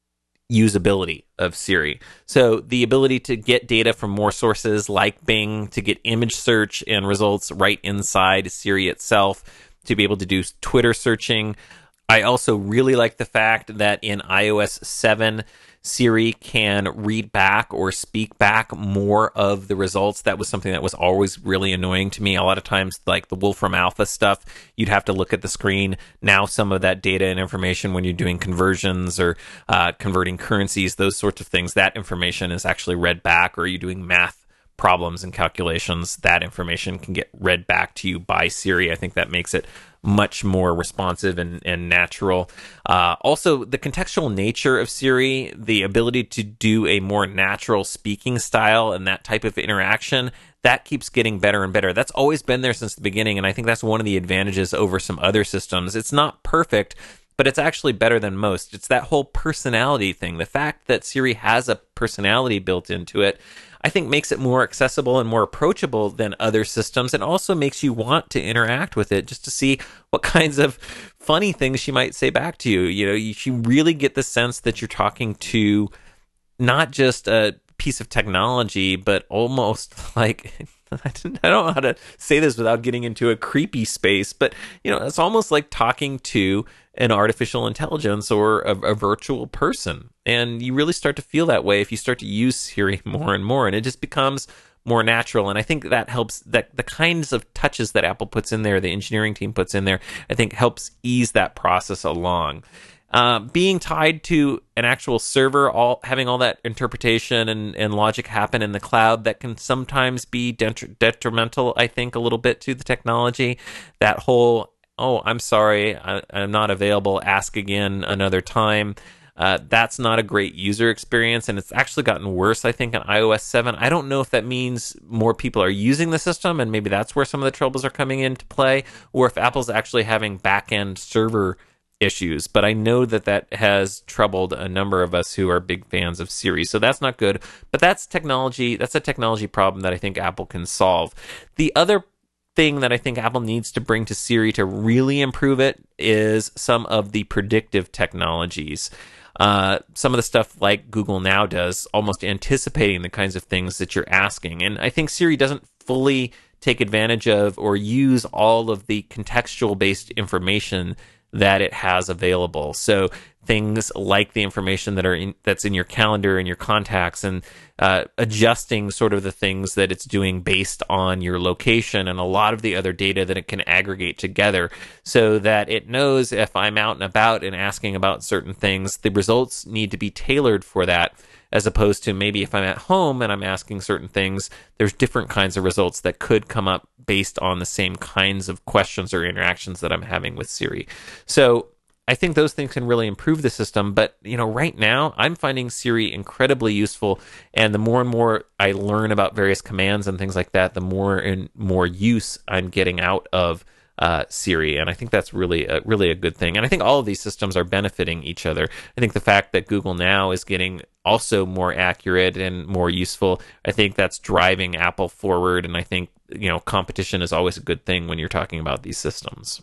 usability of Siri. So the ability to get data from more sources like Bing, to get image search and results right inside Siri itself, to be able to do Twitter searching. I also really like the fact that in iOS seven, Siri can read back or speak back more of the results. That was something that was always really annoying to me. A lot of times, like the Wolfram Alpha stuff, you'd have to look at the screen. Now some of that data and information when you're doing conversions or uh, converting currencies, those sorts of things, that information is actually read back. Or you're doing math problems and calculations, that information can get read back to you by Siri. I think that makes it much more responsive and, and natural. Uh, also, the contextual nature of Siri, the ability to do a more natural speaking style and that type of interaction, that keeps getting better and better. That's always been there since the beginning, and I think that's one of the advantages over some other systems. It's not perfect, but it's actually better than most. It's that whole personality thing. The fact that Siri has a personality built into it, I think makes it more accessible and more approachable than other systems, and also makes you want to interact with it just to see what kinds of funny things she might say back to you. You know, you, you really get the sense that you're talking to not just a piece of technology, but almost like, I don't know how to say this without getting into a creepy space, but, you know, it's almost like talking to an artificial intelligence or a, a virtual person. And you really start to feel that way if you start to use Siri more and more, and it just becomes more natural. And I think that helps, that the kinds of touches that Apple puts in there, the engineering team puts in there, I think helps ease that process along. Uh, being tied to an actual server, all having all that interpretation and, and logic happen in the cloud, that can sometimes be detri- detrimental, I think, a little bit to the technology. That whole, oh, I'm sorry, I, I'm not available, ask again another time. Uh, that's not a great user experience, and it's actually gotten worse, I think, in iOS seven. I don't know if that means more people are using the system, and maybe that's where some of the troubles are coming into play, or if Apple's actually having back-end server issues, but I know that that has troubled a number of us who are big fans of Siri. So that's not good, but that's technology. That's a technology problem that I think Apple can solve. The other thing that I think Apple needs to bring to Siri to really improve it is some of the predictive technologies. Uh, some of the stuff like Google Now does, almost anticipating the kinds of things that you're asking. And I think Siri doesn't fully take advantage of or use all of the contextual-based information that it has available. So things like the information that are in, that's in your calendar and your contacts, and uh, adjusting sort of the things that it's doing based on your location and a lot of the other data that it can aggregate together, so that it knows if I'm out and about and asking about certain things, the results need to be tailored for that, as opposed to maybe if I'm at home and I'm asking certain things, there's different kinds of results that could come up based on the same kinds of questions or interactions that I'm having with Siri. So I think those things can really improve the system. But, you know, right now I'm finding Siri incredibly useful. And the more and more I learn about various commands and things like that, the more and more use I'm getting out of uh, Siri. And I think that's really a, really a good thing. And I think all of these systems are benefiting each other. I think the fact that Google Now is getting also more accurate and more useful, I think that's driving Apple forward. And I think, you know, competition is always a good thing when you're talking about these systems.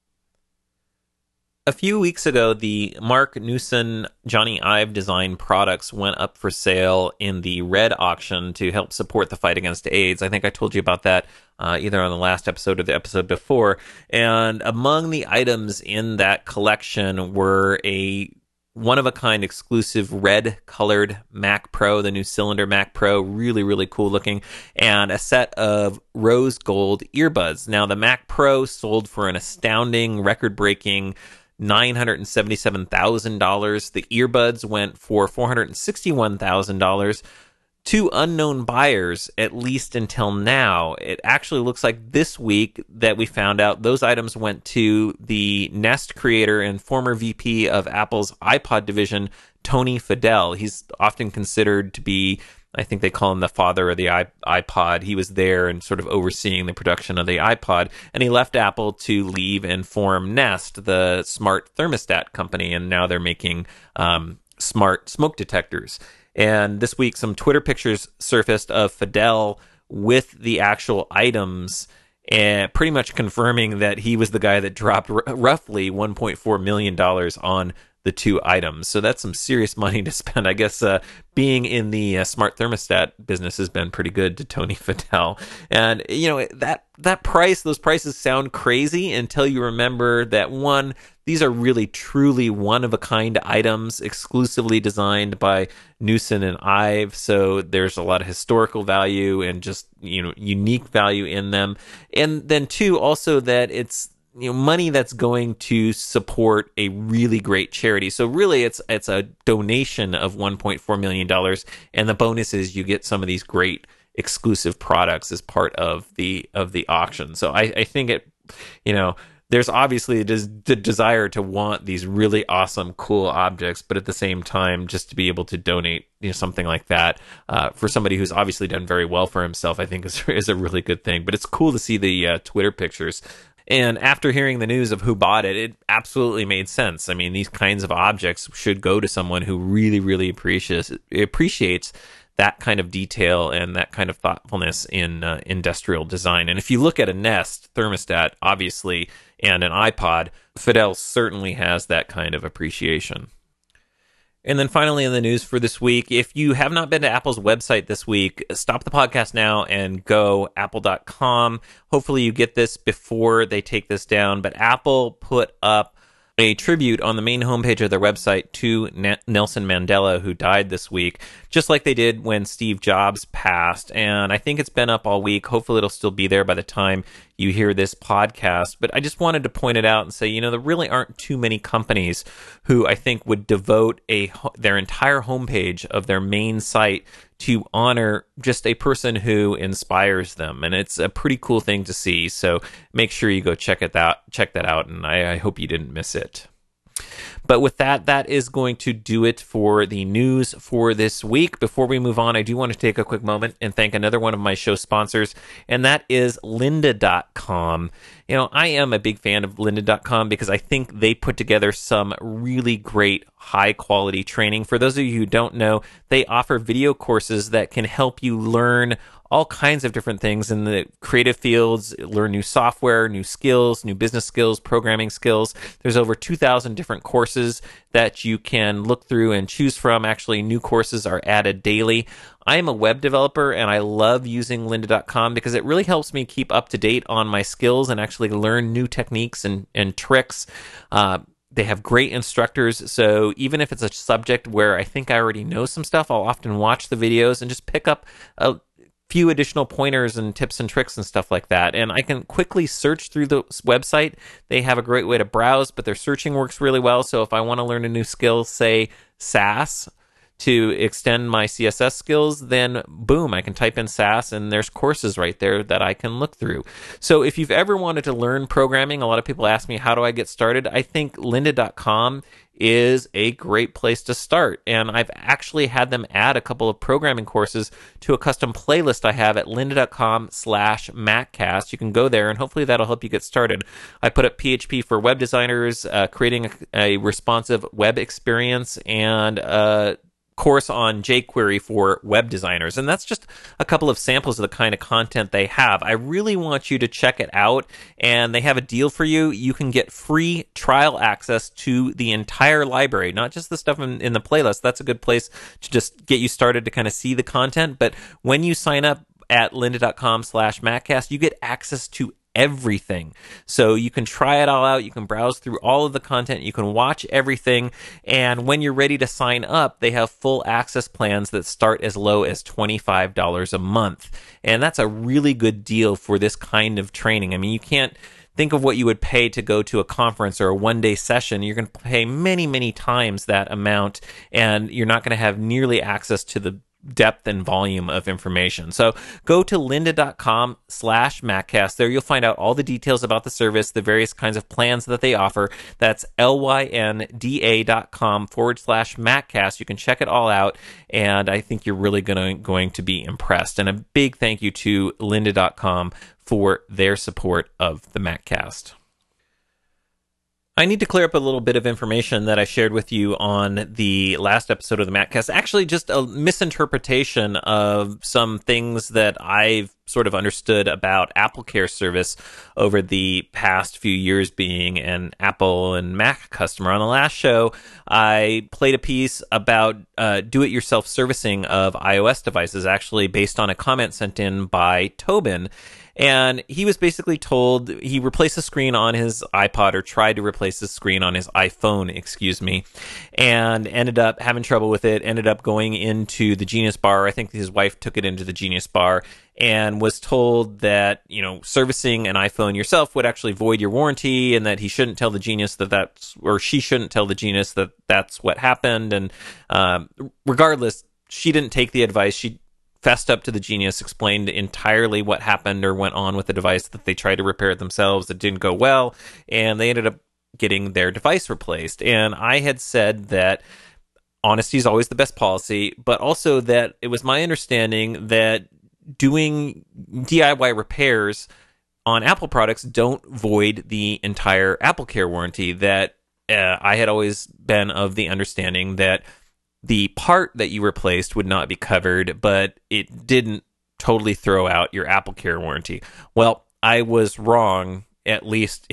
A few weeks ago, the Mark Newson Johnny Ive design products went up for sale in the Red auction to help support the fight against AIDS. I think I told you about that uh, either on the last episode or the episode before. And among the items in that collection were a one-of-a-kind exclusive red-colored Mac Pro, the new cylinder Mac Pro, really, really cool looking, and a set of rose gold earbuds. Now, the Mac Pro sold for an astounding, record-breaking nine hundred seventy-seven thousand dollars. The earbuds went for four hundred sixty-one thousand dollars. To unknown buyers, at least until now. It actually looks like this week that we found out those items went to the Nest creator and former V P of Apple's iPod division, Tony Fadell. He's often considered to be, I think they call him the father of the iPod. He was there and sort of overseeing the production of the iPod, and he left Apple to leave and form Nest, the smart thermostat company, and now they're making um, smart smoke detectors. And this week, some Twitter pictures surfaced of Fadell with the actual items, and pretty much confirming that he was the guy that dropped r- roughly one point four million dollars on the two items. So that's some serious money to spend. I guess uh, being in the uh, smart thermostat business has been pretty good to Tony Fadell. And, you know, that that price, those prices sound crazy until you remember that, one, these are really truly one-of-a-kind items exclusively designed by Newson and Ive. So there's a lot of historical value and just, you know, unique value in them. And then, two, also that it's, you know, money that's going to support a really great charity. So really it's it's a donation of one point four million dollars, and the bonus is you get some of these great exclusive products as part of the of the auction. So I, I think it, you know, there's obviously the desire to want these really awesome, cool objects, but at the same time, just to be able to donate, you know, something like that uh, for somebody who's obviously done very well for himself, I think is, is a really good thing. But it's cool to see the uh, Twitter pictures. And after hearing the news of who bought it, it absolutely made sense. I mean, these kinds of objects should go to someone who really, really appreciates appreciates that kind of detail and that kind of thoughtfulness in uh, industrial design. And if you look at a Nest thermostat, obviously, and an iPod, Fadell certainly has that kind of appreciation. And then finally in the news for this week, if you have not been to Apple's website this week, stop the podcast now and go apple dot com. Hopefully you get this before they take this down, but Apple put up a tribute on the main homepage of their website to N- Nelson Mandela, who died this week, just like they did when Steve Jobs passed. And I think it's been up all week. Hopefully it'll still be there by the time you hear this podcast. But I just wanted to point it out and say, you know, there really aren't too many companies who I think would devote a their entire homepage of their main site to honor just a person who inspires them. And it's a pretty cool thing to see. So make sure you go check it out, check that out. And I, I hope you didn't miss it. But with that, that is going to do it for the news for this week. Before we move on, I do want to take a quick moment and thank another one of my show sponsors, and that is lynda dot com. You know, I am a big fan of lynda dot com because I think they put together some really great high quality training. For those of you who don't know, they offer video courses that can help you learn all kinds of different things in the creative fields, learn new software, new skills, new business skills, programming skills. There's over two thousand different courses that you can look through and choose from. Actually, new courses are added daily. I am a web developer and I love using lynda dot com because it really helps me keep up to date on my skills and actually learn new techniques and, and tricks. Uh, They have great instructors, so even if it's a subject where I think I already know some stuff, I'll often watch the videos and just pick up a few additional pointers and tips and tricks and stuff like that. And I can quickly search through the website. They have a great way to browse, but their searching works really well. So if I want to learn a new skill, say Sass, to extend my C S S skills, then boom, I can type in Sass and there's courses right there that I can look through. So if you've ever wanted to learn programming, a lot of people ask me, how do I get started? I think lynda dot com is a great place to start. And I've actually had them add a couple of programming courses to a custom playlist I have at lynda dot com slash MacCast. You can go there and hopefully that'll help you get started. I put up P H P for web designers, uh, creating a, a responsive web experience, and uh course on jQuery for web designers. And that's just a couple of samples of the kind of content they have. I really want you to check it out, and they have a deal for you. You can get free trial access to the entire library, not just the stuff in, in the playlist. That's a good place to just get you started to kind of see the content. But when you sign up at lynda dot com slash MacCast, you get access to everything. So you can try it all out. You can browse through all of the content. You can watch everything. And when you're ready to sign up, they have full access plans that start as low as twenty-five dollars a month. And that's a really good deal for this kind of training. I mean, you can't think of what you would pay to go to a conference or a one-day session. You're going to pay many, many times that amount, and you're not going to have nearly access to the depth and volume of information. So go to lynda dot com slash MacCast. There you'll find out all the details about the service, the various kinds of plans that they offer. That's L-Y-N-D-A dot com forward slash MacCast. You can check it all out, and I think you're really gonna, going to be impressed. And a big thank you to lynda dot com for their support of the MacCast. I need to clear up a little bit of information that I shared with you on the last episode of the MacCast. Actually, just a misinterpretation of some things that I've sort of understood about AppleCare service over the past few years being an Apple and Mac customer. On the last show, I played a piece about uh, do-it-yourself servicing of iOS devices, actually based on a comment sent in by Tobin. And he was basically told he replaced the screen on his iPod, or tried to replace the screen on his iPhone, excuse me, and ended up having trouble with it, ended up going into the Genius Bar. I think his wife took it into the Genius Bar and was told that, you know, servicing an iPhone yourself would actually void your warranty, and that he shouldn't tell the Genius that that's, or she shouldn't tell the Genius that that's what happened. And um, regardless, she didn't take the advice. She fessed up to the Genius, explained entirely what happened or went on with the device, that they tried to repair it themselves. It didn't go well, and they ended up getting their device replaced. And I had said that honesty is always the best policy, but also that it was my understanding that doing D I Y repairs on Apple products don't void the entire AppleCare warranty. That uh, I had always been of the understanding that the part that you replaced would not be covered, but it didn't totally throw out your AppleCare warranty. Well, I was wrong, at least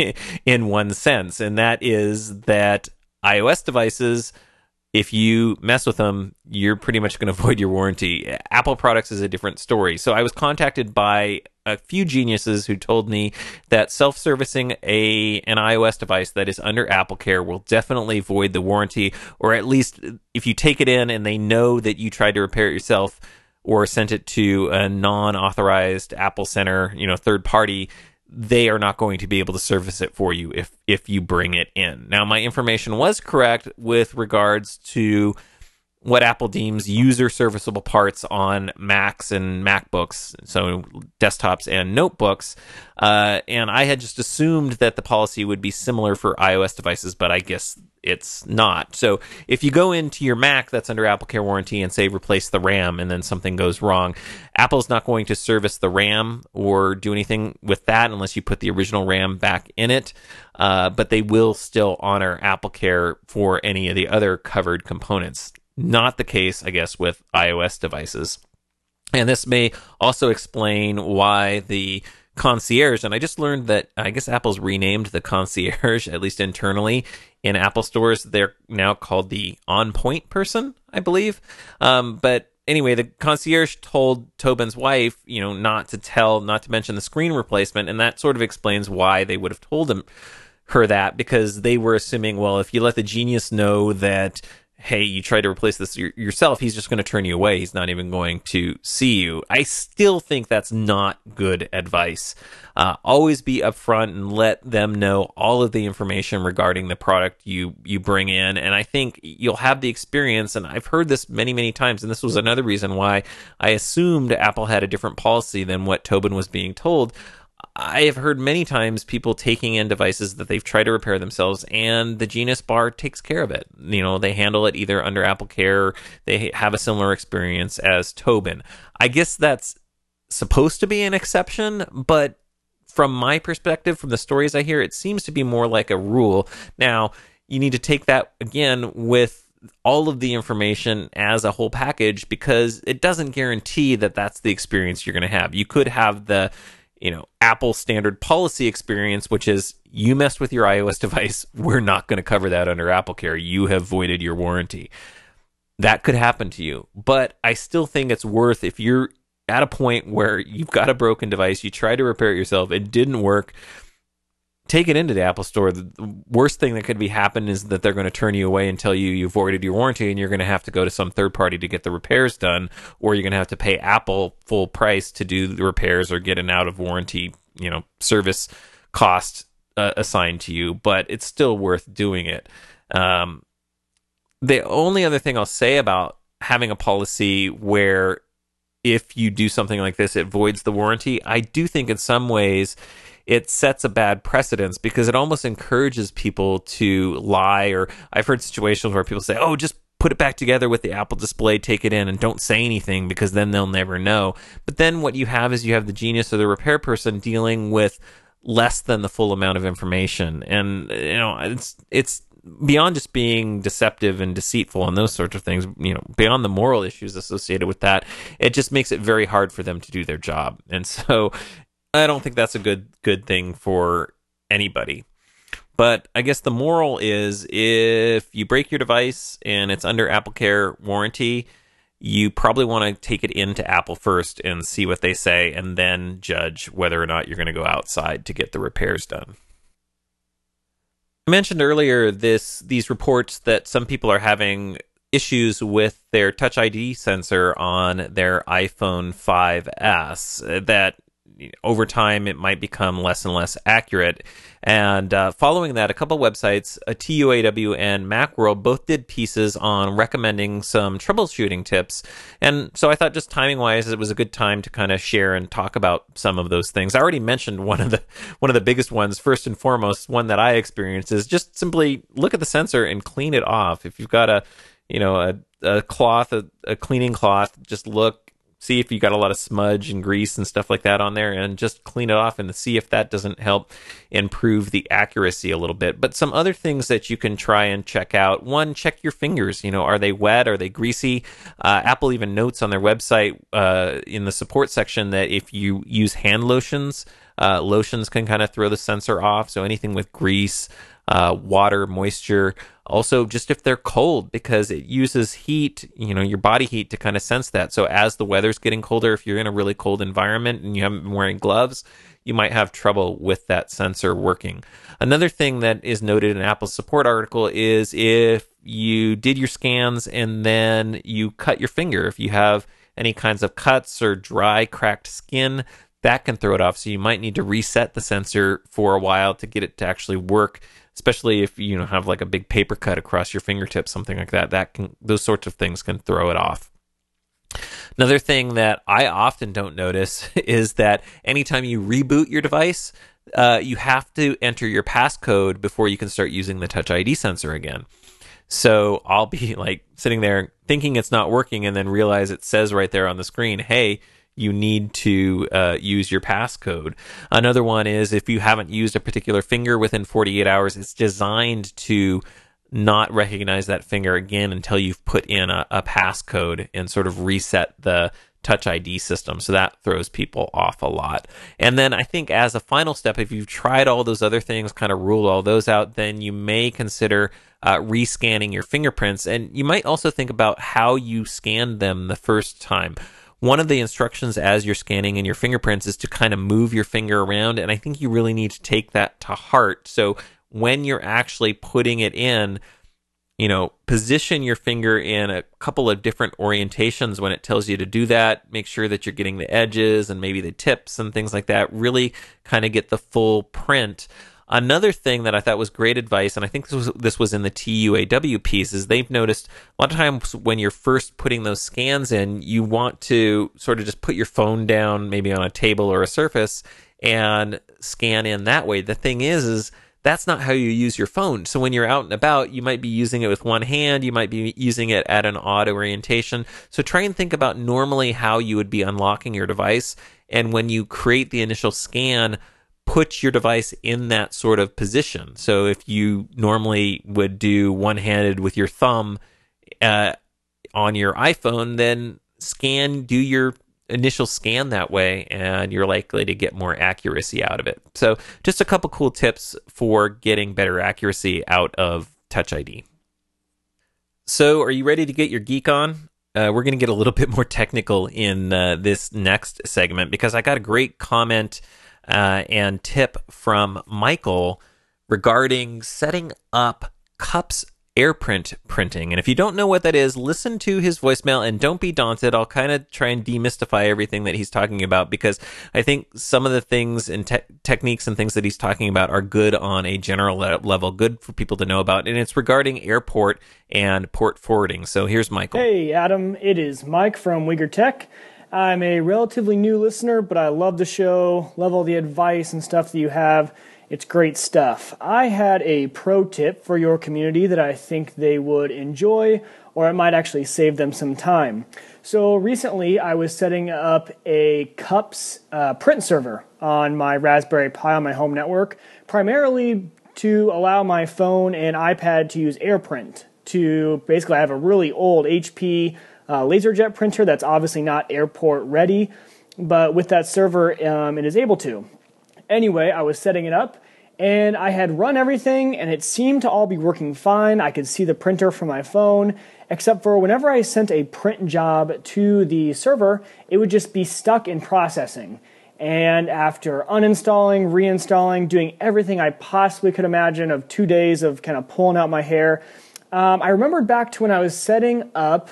in one sense, and that is that iOS devices, if you mess with them, you're pretty much going to void your warranty. Apple products is a different story. So I was contacted by a few geniuses who told me that self-servicing a an iOS device that is under AppleCare will definitely void the warranty, or at least if you take it in and they know that you tried to repair it yourself or sent it to a non-authorized Apple Center, you know, third party, they are not going to be able to service it for you if if you bring it in. Now, my information was correct with regards to what Apple deems user serviceable parts on Macs and MacBooks, so desktops and notebooks. Uh, and I had just assumed that the policy would be similar for iOS devices, but I guess it's not. So if you go into your Mac that's under AppleCare warranty and say replace the RAM and then something goes wrong, Apple's not going to service the RAM or do anything with that unless you put the original RAM back in it. Uh, but they will still honor AppleCare for any of the other covered components. Not the case, I guess, with iOS devices. And this may also explain why the concierge, and I just learned that I guess Apple's renamed the concierge, at least internally in Apple stores. They're now called the on-point person, I believe. Um, but anyway, the concierge told Tobin's wife, you know, not to tell, not to mention the screen replacement, and that sort of explains why they would have told him her that, because they were assuming, well, if you let the genius know that, hey, you tried to replace this yourself, he's just going to turn you away. He's not even going to see you. I still think that's not good advice. Uh, always be upfront and let them know all of the information regarding the product you, you bring in. And I think you'll have the experience, and I've heard this many, many times, and this was another reason why I assumed Apple had a different policy than what Tobin was being told. I have heard many times people taking in devices that they've tried to repair themselves, and the Genius Bar takes care of it. You know, they handle it either under AppleCare, or they have a similar experience as Tobin. I guess that's supposed to be an exception, but from my perspective, from the stories I hear, it seems to be more like a rule. Now, you need to take that, again, with all of the information as a whole package, because it doesn't guarantee that that's the experience you're going to have. You could have the you know, Apple standard policy experience, which is you messed with your iOS device, we're not going to cover that under AppleCare. You have voided your warranty. That could happen to you. But I still think it's worth, if you're at a point where you've got a broken device, you try to repair it yourself, it didn't work, take it into the Apple Store. The worst thing that could be happen is that they're going to turn you away and tell you you voided your warranty, and you're going to have to go to some third party to get the repairs done, or you're going to have to pay Apple full price to do the repairs or get an out of warranty, you know, service cost uh, assigned to you. But it's still worth doing it. Um, the only other thing I'll say about having a policy where if you do something like this, it voids the warranty, I do think in some ways it sets a bad precedence, because it almost encourages people to lie. Or I've heard situations where people say, oh, just put it back together with the Apple display, take it in, and don't say anything, because then they'll never know. But then what you have is you have the genius or the repair person dealing with less than the full amount of information. And, you know, it's it's beyond just being deceptive and deceitful and those sorts of things, you know, beyond the moral issues associated with that, it just makes it very hard for them to do their job. And so I don't think that's a good good thing for anybody. But I guess the moral is, if you break your device and it's under AppleCare warranty, you probably want to take it into Apple first and see what they say, and then judge whether or not you're going to go outside to get the repairs done. I mentioned earlier this these reports that some people are having issues with their Touch I D sensor on their iPhone five S, that over time it might become less and less accurate. And uh, following that, a couple websites, uh, T U A W and Macworld, both did pieces on recommending some troubleshooting tips. And so I thought, just timing wise, it was a good time to kind of share and talk about some of those things. I already mentioned one of the one of the biggest ones. First and foremost, one that I experienced is just simply look at the sensor and clean it off. If you've got a you know a, a cloth, a, a cleaning cloth, just look. See if you got a lot of smudge and grease and stuff like that on there, and just clean it off and see if that doesn't help improve the accuracy a little bit. But some other things that you can try and check out. One, check your fingers. You know, are they wet? Are they greasy? Uh, Apple even notes on their website uh, in the support section that if you use hand lotions, uh, lotions can kind of throw the sensor off. So anything with grease, uh, water, moisture. Also, just if they're cold, because it uses heat, you know, your body heat to kind of sense that. So as the weather's getting colder, if you're in a really cold environment and you haven't been wearing gloves, you might have trouble with that sensor working. Another thing that is noted in Apple's support article is if you did your scans and then you cut your finger, if you have any kinds of cuts or dry, cracked skin, that can throw it off. So you might need to reset the sensor for a while to get it to actually work, especially if you know have like a big paper cut across your fingertips, something like that. That can those sorts of things can throw it off. Another thing that I often don't notice is that anytime you reboot your device, uh, you have to enter your passcode before you can start using the Touch I D sensor again. So I'll be like sitting there thinking it's not working and then realize it says right there on the screen, hey, you need to uh, use your passcode. Another one is if you haven't used a particular finger within forty-eight hours, it's designed to not recognize that finger again until you've put in a, a passcode and sort of reset the Touch I D system. So that throws people off a lot. And then I think as a final step, if you've tried all those other things, kind of ruled all those out, then you may consider uh, rescanning your fingerprints. And you might also think about how you scanned them the first time. One of the instructions as you're scanning in your fingerprints is to kind of move your finger around. And I think you really need to take that to heart. So when you're actually putting it in, you know, position your finger in a couple of different orientations when it tells you to do that. Make sure that you're getting the edges and maybe the tips and things like that. Really kind of get the full print. Another thing that I thought was great advice, and I think this was, this was in the T U A W piece, is they've noticed a lot of times when you're first putting those scans in, you want to sort of just put your phone down maybe on a table or a surface and scan in that way. The thing is, is that's not how you use your phone. So when you're out and about, you might be using it with one hand, you might be using it at an odd orientation. So try and think about normally how you would be unlocking your device. And when you create the initial scan, put your device in that sort of position. So if you normally would do one-handed with your thumb uh, on your iPhone, then scan, do your initial scan that way, and you're likely to get more accuracy out of it. So just a couple cool tips for getting better accuracy out of Touch I D. So are you ready to get your geek on? Uh, we're going to get a little bit more technical in uh, this next segment because I got a great comment uh, and tip from Michael regarding setting up Cups AirPrint printing. And if you don't know what that is, listen to his voicemail and don't be daunted. I'll kind of try and demystify everything that he's talking about because I think some of the things and te- techniques and things that he's talking about are good on a general le- level, good for people to know about. And it's regarding airport and port forwarding. So here's Michael. Hey, Adam. It is Mike from Uyghur Tech. I'm a relatively new listener, but I love the show, love all the advice and stuff that you have. It's great stuff. I had a pro tip for your community that I think they would enjoy, or it might actually save them some time. So recently I was setting up a Cups uh, print server on my Raspberry Pi on my home network, primarily to allow my phone and iPad to use AirPrint. To basically, I have a really old H P uh, LaserJet printer that's obviously not airport ready, but with that server um, it is able to. Anyway, I was setting it up, and I had run everything, and it seemed to all be working fine. I could see the printer from my phone, except for whenever I sent a print job to the server, it would just be stuck in processing. And after uninstalling, reinstalling, doing everything I possibly could imagine of two days of kind of pulling out my hair, um, I remembered back to when I was setting up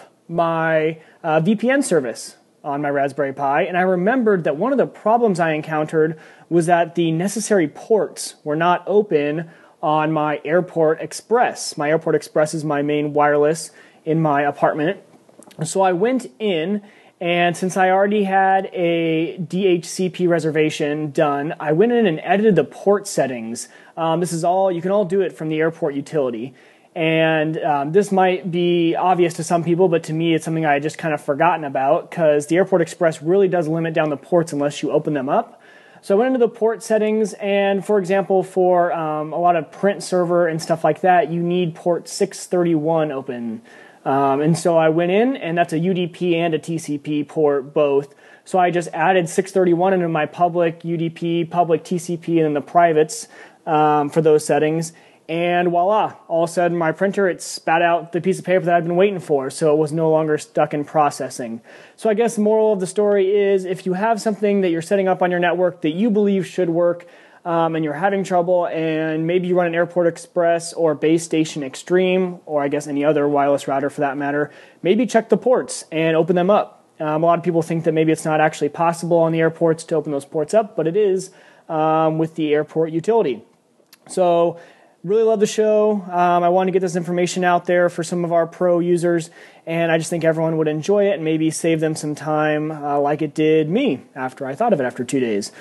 my uh, V P N service on my Raspberry Pi, and I remembered that one of the problems I encountered was that the necessary ports were not open on my Airport Express. My Airport Express is my main wireless in my apartment. So I went in, and since I already had a D H C P reservation done, I went in and edited the port settings. Um, this is all, you can all do it from the airport utility. And um, this might be obvious to some people, but to me it's something I had just kind of forgotten about because the Airport Express really does limit down the ports unless you open them up. So I went into the port settings, and for example, for um, a lot of print server and stuff like that, you need port six thirty-one open. Um, and so I went in, and that's a U D P and a T C P port both. So I just added six thirty-one into my public U D P, public T C P, and then the privates um, for those settings. And voila, all of a sudden my printer, it spat out the piece of paper that I'd been waiting for, so it was no longer stuck in processing. So I guess the moral of the story is if you have something that you're setting up on your network that you believe should work, um, and you're having trouble, and maybe you run an Airport Express or Base Station Extreme, or I guess any other wireless router for that matter, maybe check the ports and open them up. Um, a lot of people think that maybe it's not actually possible on the airports to open those ports up, but it is um, with the airport utility. So really love the show. Um, I want to get this information out there for some of our pro users, and I just think everyone would enjoy it and maybe save them some time uh, like it did me after I thought of it after two days.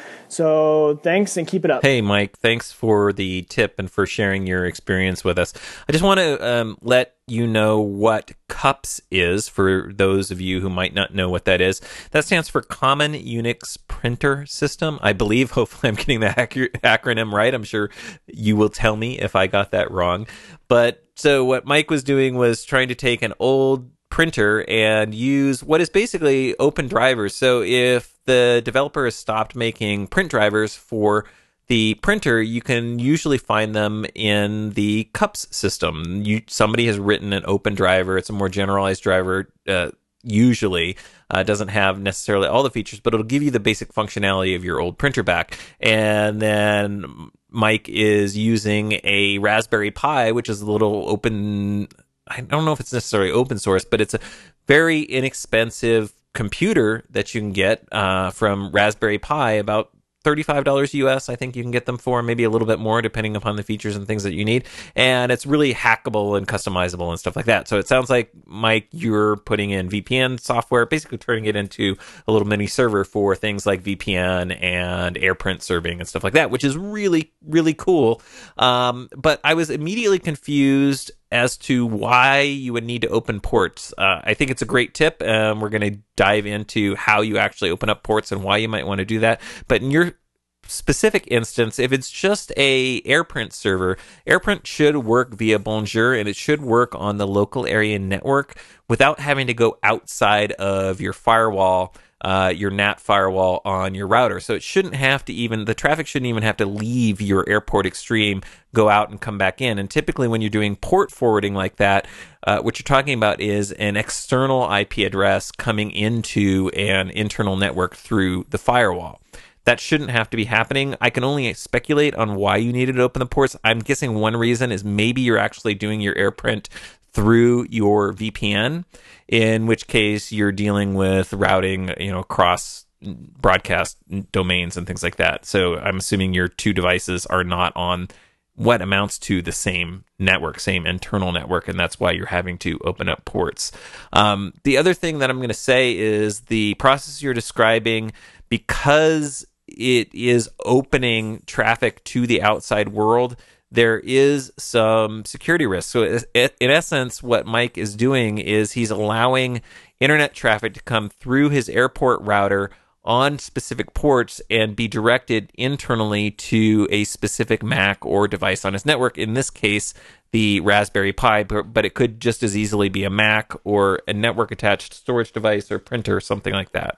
So thanks, and keep it up. Hey, Mike, thanks for the tip and for sharing your experience with us. I just want to um, let you know what CUPS is for those of you who might not know what that is. That stands for Common Unix Printer System. I believe, hopefully I'm getting the ac- acronym right. I'm sure you will tell me if I got that wrong. But so what Mike was doing was trying to take an old printer and use what is basically open drivers. So if the developer has stopped making print drivers for the printer, you can usually find them in the CUPS system. You, somebody has written an open driver. It's a more generalized driver, uh, usually. Uh, doesn't have necessarily all the features, but it'll give you the basic functionality of your old printer back. And then Mike is using a Raspberry Pi, which is a little open... I don't know if it's necessarily open source, but it's a very inexpensive computer that you can get uh, from Raspberry Pi, about thirty-five dollars U S, I think you can get them for, maybe a little bit more depending upon the features and things that you need. And it's really hackable and customizable and stuff like that. So it sounds like, Mike, you're putting in V P N software, basically turning it into a little mini server for things like V P N and AirPrint serving and stuff like that, which is really, really cool. Um, but I was immediately confused as to why you would need to open ports. Uh, I think it's a great tip. Um, we're going to dive into how you actually open up ports and why you might want to do that. But in your specific instance, if it's just a AirPrint server, AirPrint should work via Bonjour, and it should work on the local area network without having to go outside of your firewall, uh, your N A T firewall on your router. So it shouldn't have to even, the traffic shouldn't even have to leave your Airport Extreme, go out and come back in. And typically when you're doing port forwarding like that, uh, what you're talking about is an external I P address coming into an internal network through the firewall. That shouldn't have to be happening. I can only speculate on why you needed to open the ports. I'm guessing one reason is maybe you're actually doing your AirPrint through your V P N, in which case you're dealing with routing, you know, across broadcast domains and things like that. So I'm assuming your two devices are not on what amounts to the same network, same internal network, and that's why you're having to open up ports. Um, the other thing that I'm going to say is the process you're describing, because it is opening traffic to the outside world, there is some security risk. So in essence, what Mike is doing is he's allowing internet traffic to come through his airport router on specific ports and be directed internally to a specific Mac or device on his network. In this case, the Raspberry Pi, but it could just as easily be a Mac or a network attached storage device or printer or something like that.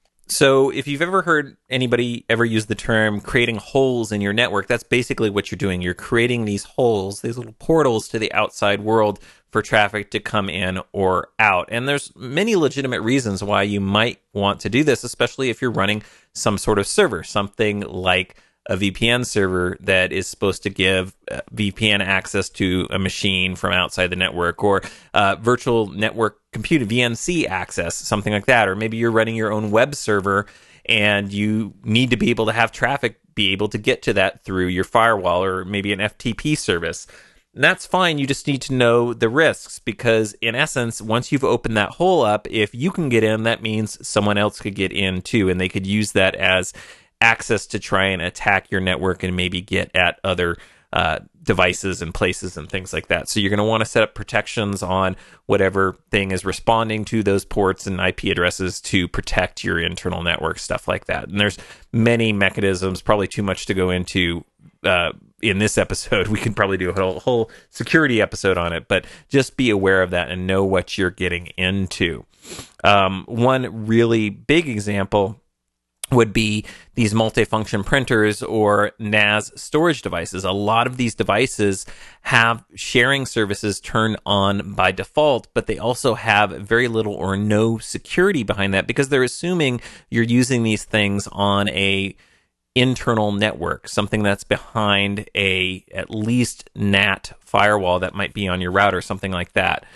So if you've ever heard anybody ever use the term creating holes in your network, that's basically what you're doing. You're creating these holes, these little portals to the outside world for traffic to come in or out. And there's many legitimate reasons why you might want to do this, especially if you're running some sort of server, something like a V P N server that is supposed to give uh, V P N access to a machine from outside the network, or uh, virtual network computer, V N C access, something like that. Or maybe you're running your own web server and you need to be able to have traffic be able to get to that through your firewall, or maybe an F T P service. And that's fine. You just need to know the risks, because in essence, once you've opened that hole up, if you can get in, that means someone else could get in too, and they could use that as access to try and attack your network and maybe get at other uh, devices and places and things like that. So you're going to want to set up protections on whatever thing is responding to those ports and I P addresses to protect your internal network, stuff like that. And there's many mechanisms, probably too much to go into uh, in this episode. We could probably do a whole, whole security episode on it, but just be aware of that and know what you're getting into. Um, one really big example would be these multifunction printers or N A S storage devices. A lot of these devices have sharing services turned on by default, but they also have very little or no security behind that, because they're assuming you're using these things on a internal network, something that's behind a at least N A T firewall that might be on your router, something like that.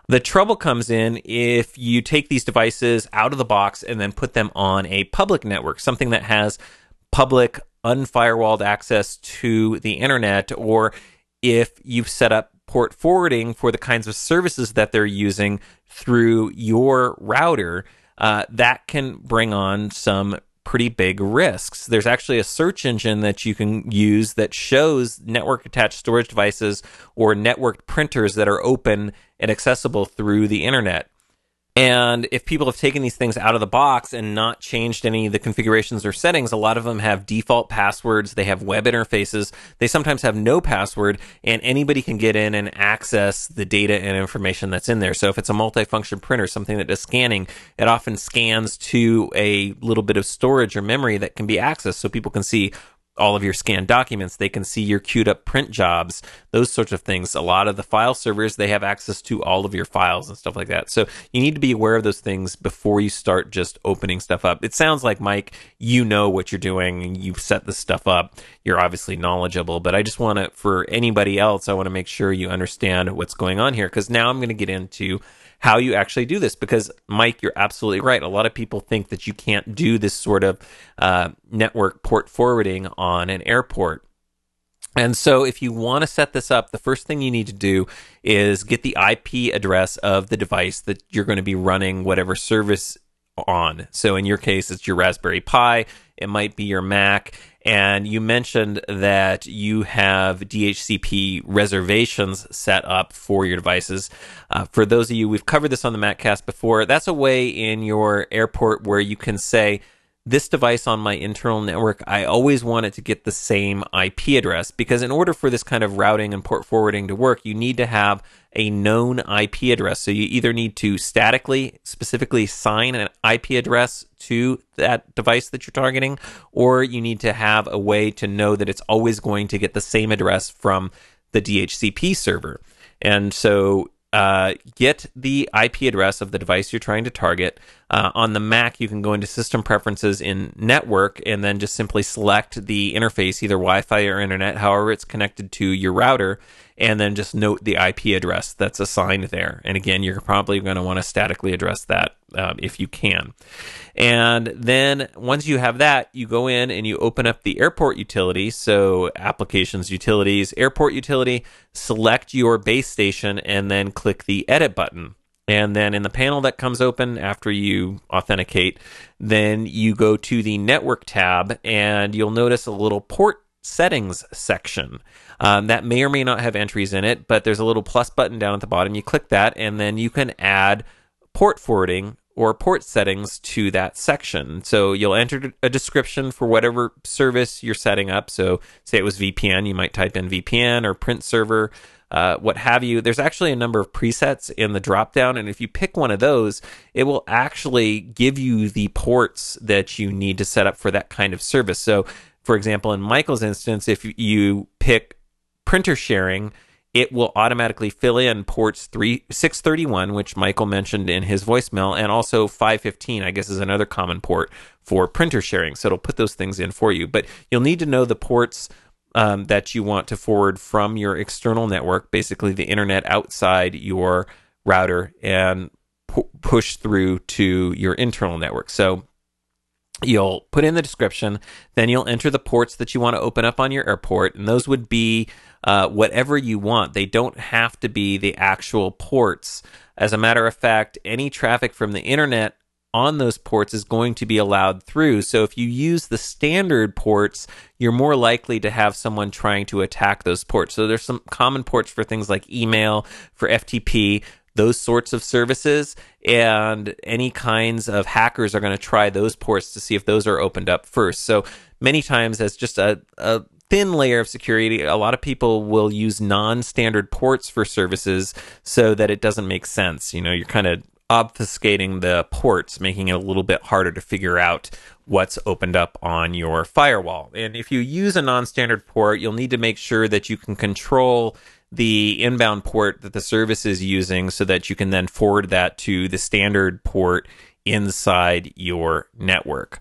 The trouble comes in if you take these devices out of the box and then put them on a public network, something that has public unfirewalled access to the internet, or if you've set up port forwarding for the kinds of services that they're using through your router, uh, that can bring on some pretty big risks. There's actually a search engine that you can use that shows network attached storage devices or networked printers that are open and accessible through the internet. And if people have taken these things out of the box and not changed any of the configurations or settings, a lot of them have default passwords, they have web interfaces, they sometimes have no password, and anybody can get in and access the data and information that's in there. So if it's a multifunction printer, something that does scanning, it often scans to a little bit of storage or memory that can be accessed so people can see all of your scanned documents. They can see your queued up print jobs, those sorts of things. A lot of the file servers, they have access to all of your files and stuff like that. So you need to be aware of those things before you start just opening stuff up. It sounds like, Mike, you know what you're doing and you've set this stuff up. You're obviously knowledgeable, but I just want to, for anybody else, I want to make sure you understand what's going on here, because now I'm going to get into how you actually do this, because Mike, you're absolutely right. A lot of people think that you can't do this sort of uh, network port forwarding on an airport. And so if you want to set this up, the first thing you need to do is get the I P address of the device that you're going to be running whatever service on. So in your case, it's your Raspberry Pi, it might be your Mac. And you mentioned that you have D H C P reservations set up for your devices. Uh, for those of you, we've covered this on the MacCast before. That's a way in your airport where you can say, this device on my internal network, I always want it to get the same I P address, because in order for this kind of routing and port forwarding to work, you need to have a known I P address. So you either need to statically, specifically assign an I P address to that device that you're targeting, or you need to have a way to know that it's always going to get the same address from the D H C P server. And so Uh, get the I P address of the device you're trying to target. Uh, on the Mac, you can go into System Preferences in Network and then just simply select the interface, either Wi-Fi or Internet, however it's connected to your router, and then just note the I P address that's assigned there. And again, you're probably going to want to statically address that um, if you can. And then once you have that, you go in and you open up the airport utility. So Applications, Utilities, Airport Utility, select your base station, and then click the Edit button. And then in the panel that comes open after you authenticate, then you go to the Network tab, and you'll notice a little port settings section. Um, that may or may not have entries in it, but there's a little plus button down at the bottom. You click that, and then you can add port forwarding or port settings to that section. So you'll enter a description for whatever service you're setting up. So say it was V P N, you might type in V P N or print server, uh, what have you. There's actually a number of presets in the dropdown, and if you pick one of those, it will actually give you the ports that you need to set up for that kind of service. So for example, in Michael's instance, if you pick printer sharing, it will automatically fill in ports three, six thirty-one, which Michael mentioned in his voicemail, and also five fifteen, I guess, is another common port for printer sharing. So it'll put those things in for you. But you'll need to know the ports um, that you want to forward from your external network, basically the internet outside your router, and pu- push through to your internal network. So you'll put in the description, then you'll enter the ports that you want to open up on your airport, and those would be uh, whatever you want. They don't have to be the actual ports. As a matter of fact, any traffic from the internet on those ports is going to be allowed through. So if you use the standard ports, you're more likely to have someone trying to attack those ports. So there's some common ports for things like email, for F T P, those sorts of services, and any kinds of hackers are going to try those ports to see if those are opened up first. So many times, as just a, a thin layer of security, a lot of people will use non-standard ports for services so that it doesn't make sense. You know, you're kind of obfuscating the ports, making it a little bit harder to figure out what's opened up on your firewall. And if you use a non-standard port, you'll need to make sure that you can control the inbound port that the service is using so that you can then forward that to the standard port inside your network.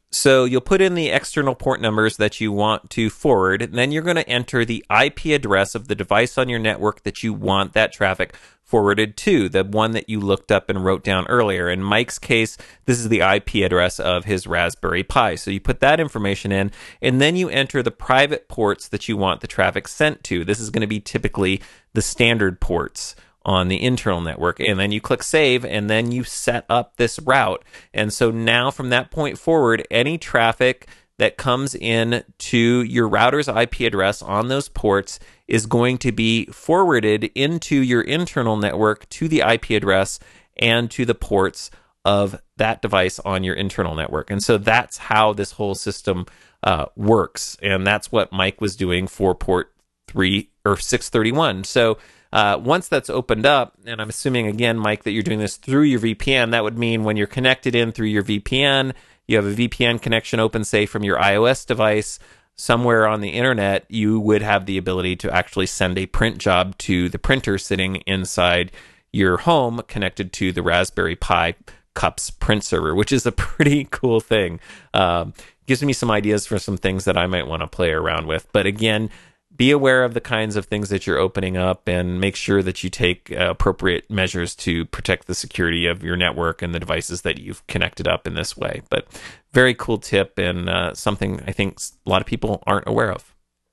So you'll put in the external port numbers that you want to forward, and then you're going to enter the I P address of the device on your network that you want that traffic forwarded to, the one that you looked up and wrote down earlier. In Mike's case, this is the I P address of his Raspberry Pi. So you put that information in, and then you enter the private ports that you want the traffic sent to. This is going to be typically the standard ports on the internal network, and then you click save, and then you set up this route. And so now from that point forward, any traffic that comes in to your router's I P address on those ports is going to be forwarded into your internal network to the I P address and to the ports of that device on your internal network. And so that's how this whole system uh, works. And that's what Mike was doing for port three or six thirty-one. So Uh, once that's opened up, and I'm assuming, again, Mike, that you're doing this through your V P N, that would mean when you're connected in through your V P N, you have a V P N connection open, say, from your iOS device, somewhere on the internet, you would have the ability to actually send a print job to the printer sitting inside your home connected to the Raspberry Pi Cups print server, which is a pretty cool thing. Um, gives me some ideas for some things that I might want to play around with. But again, be aware of the kinds of things that you're opening up and make sure that you take uh, appropriate measures to protect the security of your network and the devices that you've connected up in this way. But very cool tip, and uh, something I think a lot of people aren't aware of.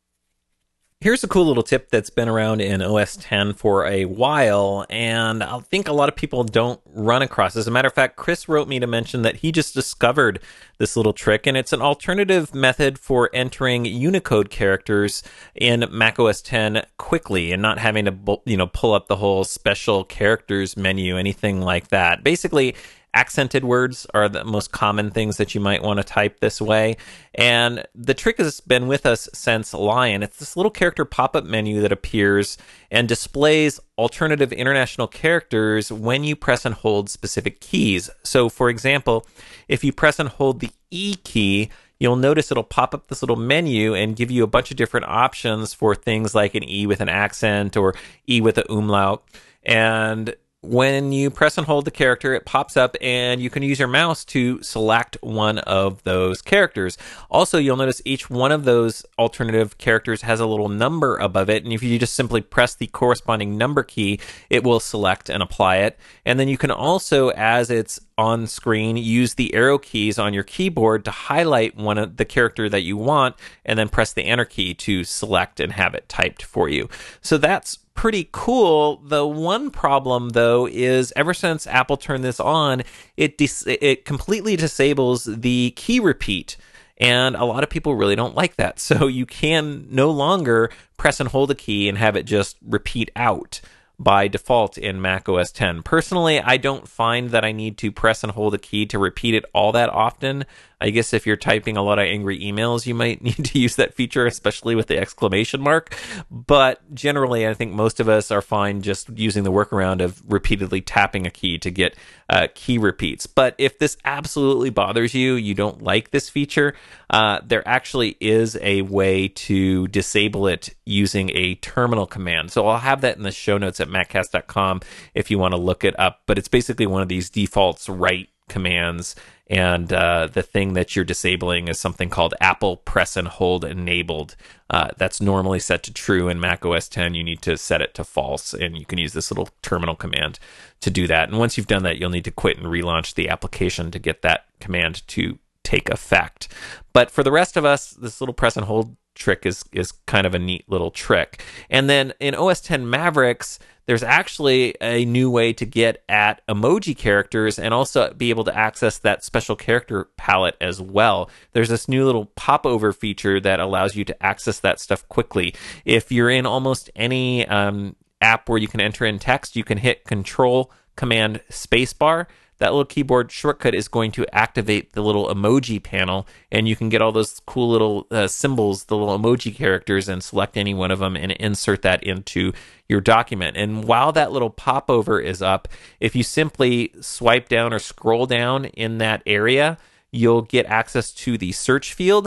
Here's a cool little tip that's been around in O S ten for a while, and I think a lot of people don't run across. As a matter of fact, Chris wrote me to mention that he just discovered this little trick, and it's an alternative method for entering Unicode characters in Mac O S ten quickly and not having to, you know, pull up the whole special characters menu, anything like that. Basically, accented words are the most common things that you might want to type this way. And the trick has been with us since Lion. It's this little character pop-up menu that appears and displays alternative international characters when you press and hold specific keys. So, for example, if you press and hold the E key, you'll notice it'll pop up this little menu and give you a bunch of different options for things like an E with an accent or E with a umlaut. And when you press and hold the character, it pops up and you can use your mouse to select one of those characters. Also, you'll notice each one of those alternative characters has a little number above it. And if you just simply press the corresponding number key, it will select and apply it. And then you can also, as it's on screen, use the arrow keys on your keyboard to highlight one of the character that you want and then press the enter key to select and have it typed for you. So that's pretty cool. The one problem, though, is ever since Apple turned this on, it dis- it completely disables the key repeat. And a lot of people really don't like that. So you can no longer press and hold a key and have it just repeat out by default in Mac O S ten. Personally, I don't find that I need to press and hold a key to repeat it all that often. I guess if you're typing a lot of angry emails, you might need to use that feature, especially with the exclamation mark. But generally, I think most of us are fine just using the workaround of repeatedly tapping a key to get uh, key repeats. But if this absolutely bothers you, you don't like this feature, uh, there actually is a way to disable it using a terminal command. So I'll have that in the show notes at maccast dot com if you want to look it up. But it's basically one of these defaults write commands, and uh, the thing that you're disabling is something called Apple Press and Hold Enabled. Uh, that's normally set to true in Mac O S ten. You need to set it to false, and you can use this little terminal command to do that. And once you've done that, you'll need to quit and relaunch the application to get that command to take effect. But for the rest of us, this little press and hold trick is is kind of a neat little trick. And then in O S ten Mavericks, there's actually a new way to get at emoji characters and also be able to access that special character palette as well. There's this new little popover feature that allows you to access that stuff quickly. If you're in almost any um, app where you can enter in text, you can hit Control Command Spacebar. That little keyboard shortcut is going to activate the little emoji panel, and you can get all those cool little uh, symbols, the little emoji characters, and select any one of them and insert that into your document. And while that little popover is up, if you simply swipe down or scroll down in that area, you'll get access to the search field.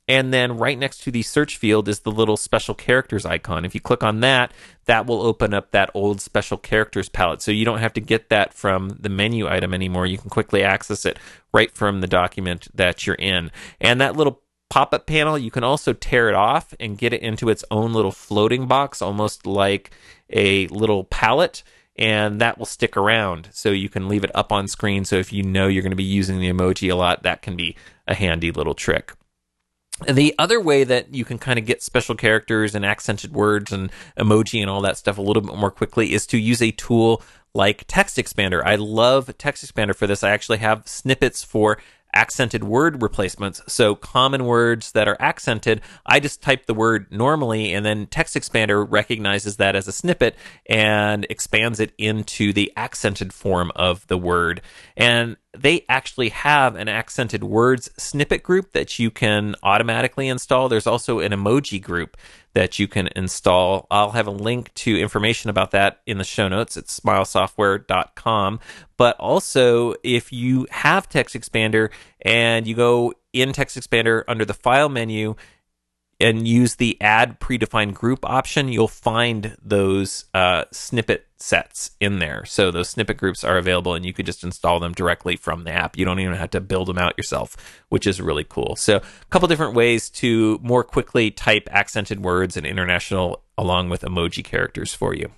And then right next to the search field is the little special characters icon. If you click on that, that will open up that old special characters palette. So you don't have to get that from the menu item anymore. You can quickly access it right from the document that you're in. And that little pop-up panel, you can also tear it off and get it into its own little floating box, almost like a little palette. And that will stick around. So you can leave it up on screen. So if you know you're going to be using the emoji a lot, that can be a handy little trick. The other way that you can kind of get special characters and accented words and emoji and all that stuff a little bit more quickly is to use a tool like Text Expander. I love Text Expander for this. I actually have snippets for accented word replacements. So common words that are accented, I just type the word normally, and then Text Expander recognizes that as a snippet and expands it into the accented form of the word. And they actually have an accented words snippet group that you can automatically install. There's also an emoji group that you can install. I'll have a link to information about that in the show notes at smile software dot com. But also, if you have Text Expander and you go in Text Expander under the File menu and use the Add Predefined Group option, you'll find those uh, snippet sets in there. So those snippet groups are available, and you could just install them directly from the app. You don't even have to build them out yourself, which is really cool. So a couple different ways to more quickly type accented words and international along with emoji characters for you.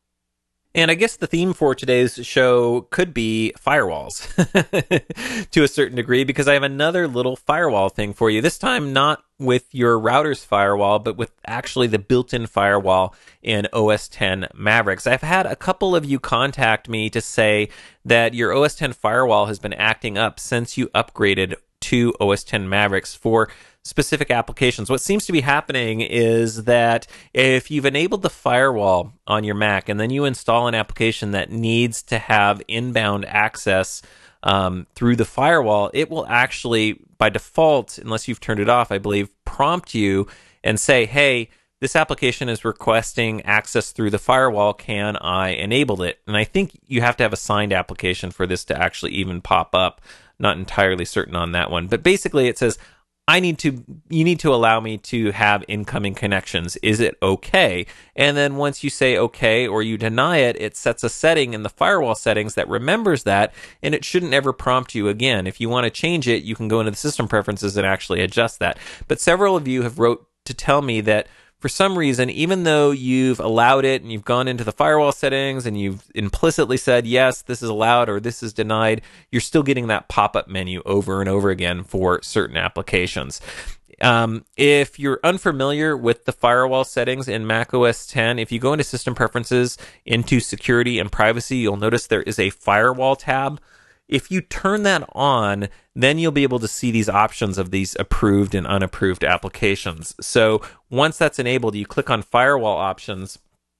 And I guess the theme for today's show could be firewalls to a certain degree, because I have another little firewall thing for you. This time not with your router's firewall, but with actually the built-in firewall in O S ten Mavericks. I've had a couple of you contact me to say that your O S ten firewall has been acting up since you upgraded to O S ten Mavericks for specific applications. What seems to be happening is that if you've enabled the firewall on your Mac and then you install an application that needs to have inbound access um, through the firewall, it will actually, by default, unless you've turned it off, I believe, prompt you and say, hey, this application is requesting access through the firewall. Can I enable it? And I think you have to have a signed application for this to actually even pop up. Not entirely certain on that one. But basically it says, I need to, you need to allow me to have incoming connections. Is it okay? And then once you say okay or you deny it, it sets a setting in the firewall settings that remembers that, and it shouldn't ever prompt you again. If you want to change it, you can go into the system preferences and actually adjust that. But several of you have wrote to tell me that for some reason, even though you've allowed it and you've gone into the firewall settings and you've implicitly said, yes, this is allowed or this is denied, you're still getting that pop-up menu over and over again for certain applications. Um, if you're unfamiliar with the firewall settings in Mac O S ten, if you go into System Preferences, into Security and Privacy, you'll notice there is a Firewall tab. If you turn that on, then you'll be able to see these options of these approved and unapproved applications. So once that's enabled, you click on Firewall Options,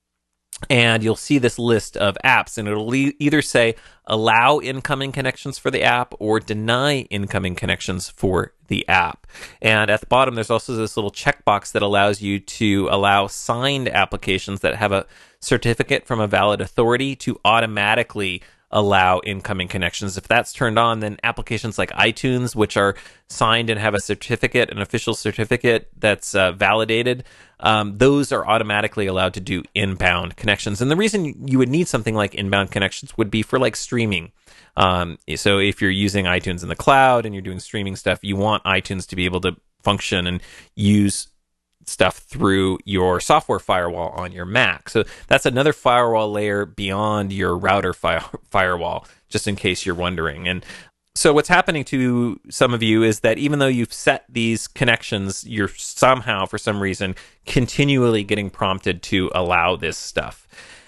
and you'll see this list of apps, and it'll e- either say allow incoming connections for the app or deny incoming connections for the app. And at the bottom, there's also this little checkbox that allows you to allow signed applications that have a certificate from a valid authority to automatically allow incoming connections. If that's turned on, then applications like iTunes, which are signed and have a certificate, an official certificate that's uh, validated, um, those are automatically allowed to do inbound connections. And the reason you would need something like inbound connections would be for like streaming. Um, so if you're using iTunes in the cloud and you're doing streaming stuff, you want iTunes to be able to function and use stuff through your software firewall on your Mac. So that's another firewall layer beyond your router fi- firewall, just in case you're wondering. And so what's happening to some of you is that even though you've set these connections, you're somehow, for some reason, continually getting prompted to allow this stuff.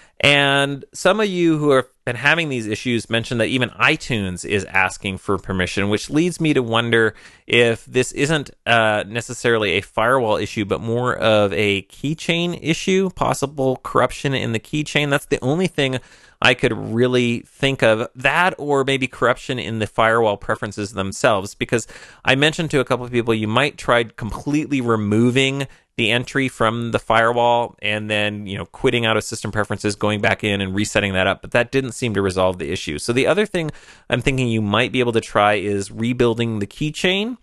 And some of you who have been having these issues mentioned that even iTunes is asking for permission, which leads me to wonder if this isn't uh, necessarily a firewall issue, but more of a keychain issue, possible corruption in the keychain. That's the only thing I could really think of, that or maybe corruption in the firewall preferences themselves, because I mentioned to a couple of people you might try completely removing the entry from the firewall and then, you know, quitting out of system preferences, going back in and resetting that up, but that didn't seem to resolve the issue. So the other thing I'm thinking you might be able to try is rebuilding the keychain.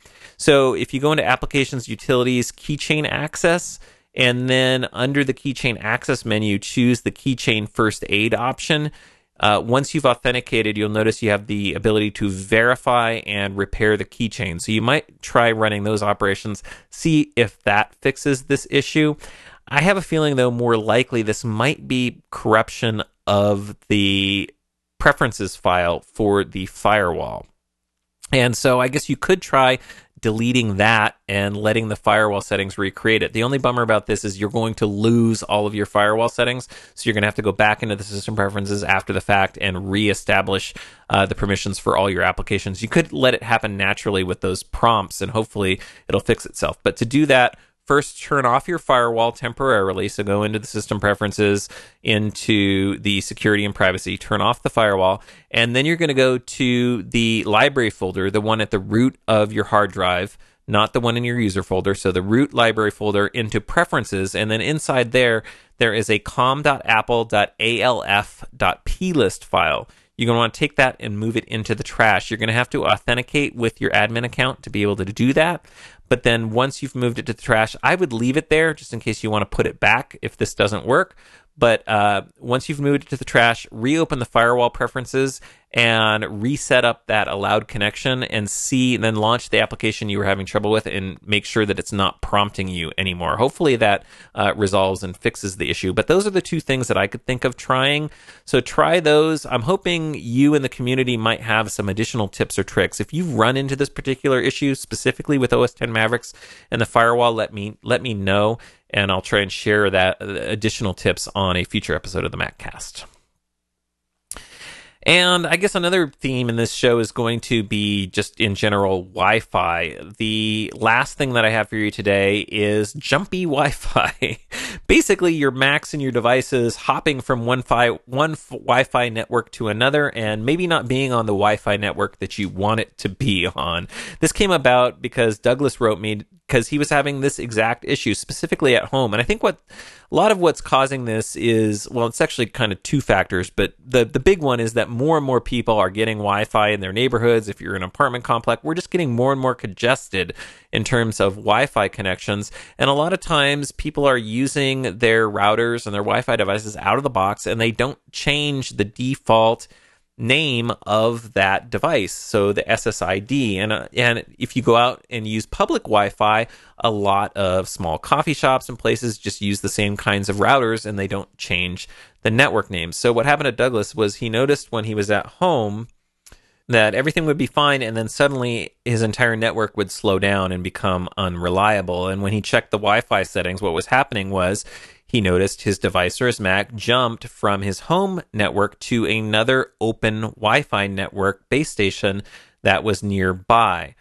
So if you go into Applications, Utilities, Keychain Access, and then under the Keychain Access menu, choose the Keychain First Aid option. Uh, once you've authenticated, you'll notice you have the ability to verify and repair the keychain. So you might try running those operations, see if that fixes this issue. I have a feeling, though, more likely this might be corruption of the preferences file for the firewall. And so I guess you could try deleting that and letting the firewall settings recreate it. The only bummer about this is you're going to lose all of your firewall settings, so you're going to have to go back into the system preferences after the fact and reestablish uh, the permissions for all your applications. You could let it happen naturally with those prompts, and hopefully it'll fix itself. But to do that, first, turn off your firewall temporarily. So go into the system preferences, into the security and privacy, turn off the firewall, and then you're going to go to the library folder, the one at the root of your hard drive, not the one in your user folder. So the root library folder, into preferences, and then inside there, there is a com dot apple dot A L F dot plist file. You're going to want to take that and move it into the trash. You're going to have to authenticate with your admin account to be able to do that. But then once you've moved it to the trash, I would leave it there just in case you want to put it back if this doesn't work. But uh, once you've moved it to the trash, reopen the firewall preferences and reset up that allowed connection, and see, and then launch the application you were having trouble with and make sure that it's not prompting you anymore. Hopefully that uh, resolves and fixes the issue. But those are the two things that I could think of trying. So try those. I'm hoping you and the community might have some additional tips or tricks. If you've run into this particular issue specifically with O S X Mavericks and the firewall, let me let me know, and I'll try and share that additional tips on a future episode of the MacCast. And I guess another theme in this show is going to be just in general Wi-Fi. The last thing that I have for you today is jumpy Wi-Fi. Basically, your Macs and your devices hopping from one, fi- one f- Wi-Fi network to another, and maybe not being on the Wi-Fi network that you want it to be on. This came about because Douglas wrote me because he was having this exact issue, specifically at home. And I think what a lot of what's causing this is, well, it's actually kind of two factors, but the, the big one is that more and more people are getting Wi-Fi in their neighborhoods. If you're in an apartment complex, we're just getting more and more congested in terms of Wi-Fi connections. And a lot of times people are using their routers and their Wi-Fi devices out of the box, and they don't change the default name of that device, so the S S I D. And uh, and if you go out and use public Wi-Fi, a lot of small coffee shops and places just use the same kinds of routers, and they don't change the network names. So what happened to Douglas was he noticed when he was at home that everything would be fine, and then suddenly his entire network would slow down and become unreliable. And when he checked the Wi-Fi settings, what was happening was he noticed his device or his Mac jumped from his home network to another open Wi-Fi network base station that was nearby.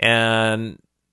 And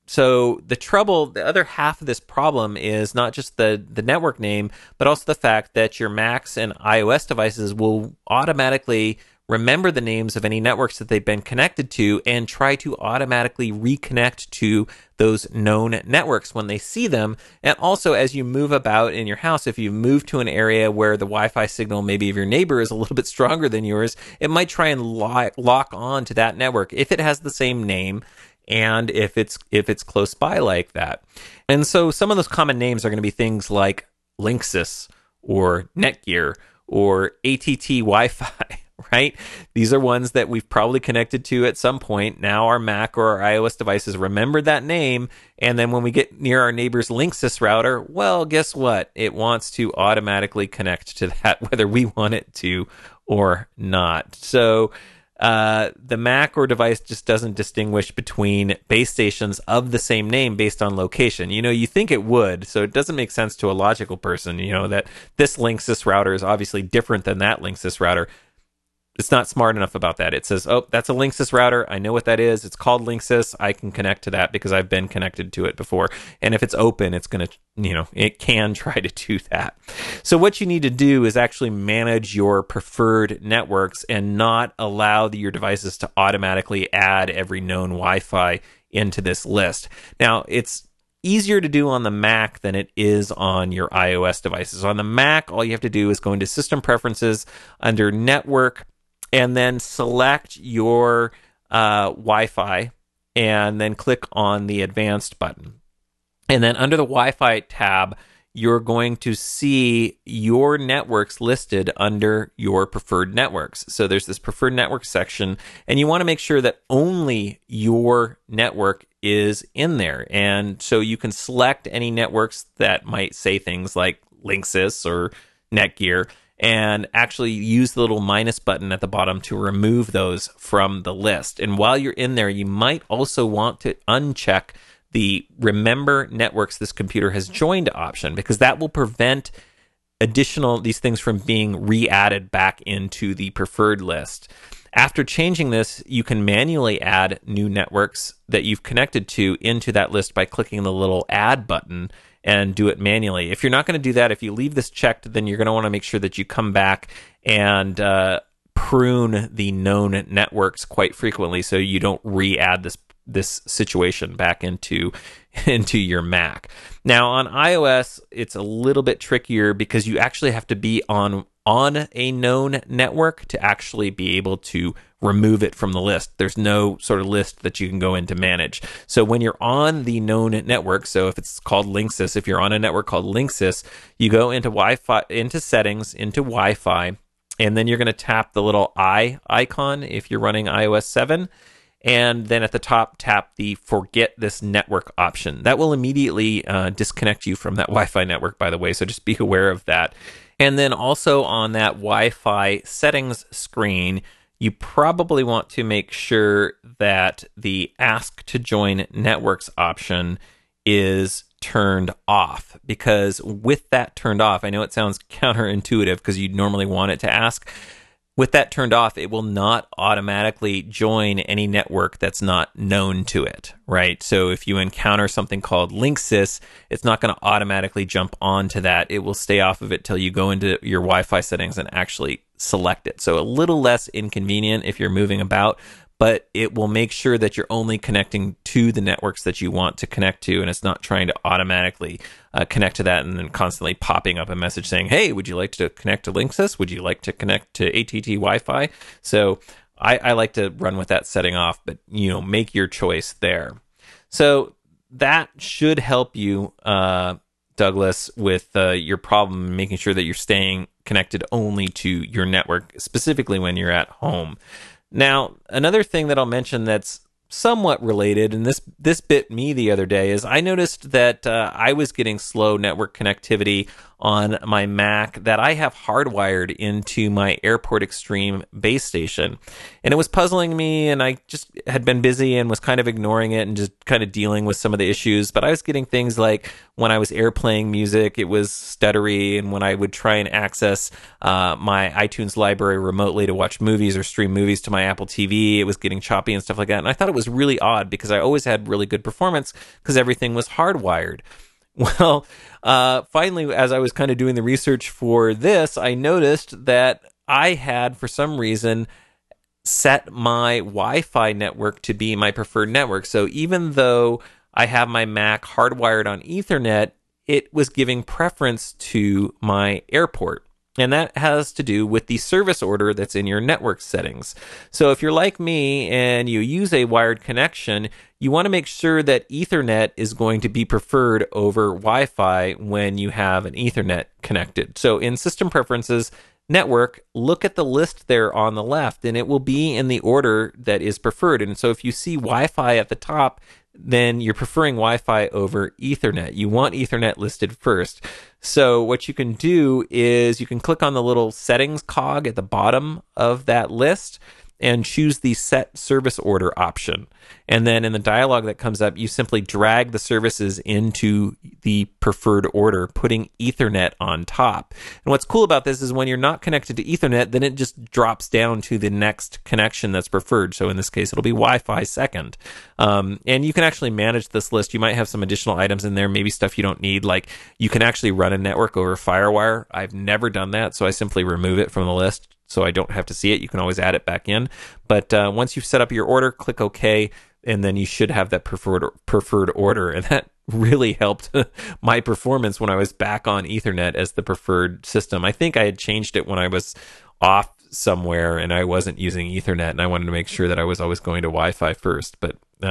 so the trouble, the other half of this problem is not just the, the network name, but also the fact that your Macs and iOS devices will automatically remember the names of any networks that they've been connected to and try to automatically reconnect to those known networks when they see them. And also, as you move about in your house, if you move to an area where the Wi-Fi signal maybe of your neighbor is a little bit stronger than yours, it might try and lock, lock on to that network if it has the same name and if it's if it's close by like that. And so some of those common names are going to be things like Linksys or Netgear or A T T Wi-Fi. Right? These are ones that we've probably connected to at some point. Now our Mac or our iOS devices remembered that name, and then when we get near our neighbor's Linksys router, well, guess what? It wants to automatically connect to that, whether we want it to or not. So uh, the Mac or device just doesn't distinguish between base stations of the same name based on location. You know, you think it would, so it doesn't make sense to a logical person, you know, that this Linksys router is obviously different than that Linksys router. It's not smart enough about that. It says, oh, that's a Linksys router. I know what that is. It's called Linksys. I can connect to that because I've been connected to it before. And if it's open, it's going to, you know, it can try to do that. So what you need to do is actually manage your preferred networks and not allow the, your devices to automatically add every known Wi-Fi into this list. Now, it's easier to do on the Mac than it is on your iOS devices. On the Mac, all you have to do is go into System Preferences under Network, and then select your uh, Wi-Fi and then click on the advanced button. And then under the Wi-Fi tab, you're going to see your networks listed under your preferred networks. So there's this preferred network section, and you want to make sure that only your network is in there. And so you can select any networks that might say things like Linksys or Netgear, and actually use the little minus button at the bottom to remove those from the list. And while you're in there, you might also want to uncheck the remember networks this computer has joined option, because that will prevent additional these things from being re-added back into the preferred list. After changing this, you can manually add new networks that you've connected to into that list by clicking the little add button and do it manually. If you're not going to do that, if you leave this checked, then you're going to want to make sure that you come back and uh, prune the known networks quite frequently so you don't re-add this this situation back into into your Mac. Now on iOS, it's a little bit trickier because you actually have to be on on a known network to actually be able to remove it from the list. There's no sort of list that you can go in to manage. So when you're on the known network, so if it's called Linksys, if you're on a network called Linksys, you go into Wi-Fi, into settings, into Wi-Fi, and then you're going to tap the little I icon if you're running i O S seven. And then at the top, tap the forget this network option. That will immediately uh, disconnect you from that Wi-Fi network, by the way, so just be aware of that. And then also on that Wi-Fi settings screen, you probably want to make sure that the ask to join networks option is turned off, because with that turned off, I know it sounds counterintuitive because you'd normally want it to ask. With that turned off, it will not automatically join any network that's not known to it, right? So if you encounter something called Linksys, it's not going to automatically jump onto that. It will stay off of it till you go into your Wi-Fi settings and actually select it. So a little less inconvenient if you're moving about, but it will make sure that you're only connecting to the networks that you want to connect to, and it's not trying to automatically uh, connect to that and then constantly popping up a message saying, hey, would you like to connect to Linksys? Would you like to connect to A T T Wi-Fi? So I, I like to run with that setting off, but you know, make your choice there. So that should help you, uh, Douglas, with uh, your problem, making sure that you're staying connected only to your network, specifically when you're at home. Now, another thing that I'll mention that's somewhat related, and this this bit me the other day, is I noticed that uh, I was getting slow network connectivity on my Mac that I have hardwired into my Airport Extreme base station. And it was puzzling me, and I just had been busy and was kind of ignoring it and just kind of dealing with some of the issues. But I was getting things like when I was airplaying music, it was stuttery, and when I would try and access uh, my iTunes library remotely to watch movies or stream movies to my Apple T V, it was getting choppy and stuff like that. And I thought it was really odd because I always had really good performance because everything was hardwired. Well, uh, finally, as I was kind of doing the research for this, I noticed that I had, for some reason, set my Wi-Fi network to be my preferred network. So even though I have my Mac hardwired on Ethernet, it was giving preference to my airport. And that has to do with the service order that's in your network settings. So if you're like me and you use a wired connection, you want to make sure that Ethernet is going to be preferred over Wi-Fi when you have an Ethernet connected. So in System Preferences, Network, look at the list there on the left, and it will be in the order that is preferred. And so if you see Wi-Fi at the top, then you're preferring Wi-Fi over Ethernet. You want Ethernet listed first. So what you can do is you can click on the little settings cog at the bottom of that list and choose the set service order option. And then in the dialog that comes up, you simply drag the services into the preferred order, putting Ethernet on top. And what's cool about this is when you're not connected to Ethernet, then it just drops down to the next connection that's preferred. So in this case, it'll be Wi-Fi second. Um, and you can actually manage this list. You might have some additional items in there, maybe stuff you don't need, like you can actually run a network over FireWire. I've never done that, so I simply remove it from the list so I don't have to see it. You can always add it back in. But uh, once you've set up your order, click OK, and then you should have that preferred preferred order. And that really helped my performance when I was back on Ethernet as the preferred system. I think I had changed it when I was off somewhere and I wasn't using Ethernet, and I wanted to make sure that I was always going to Wi-Fi first. But um,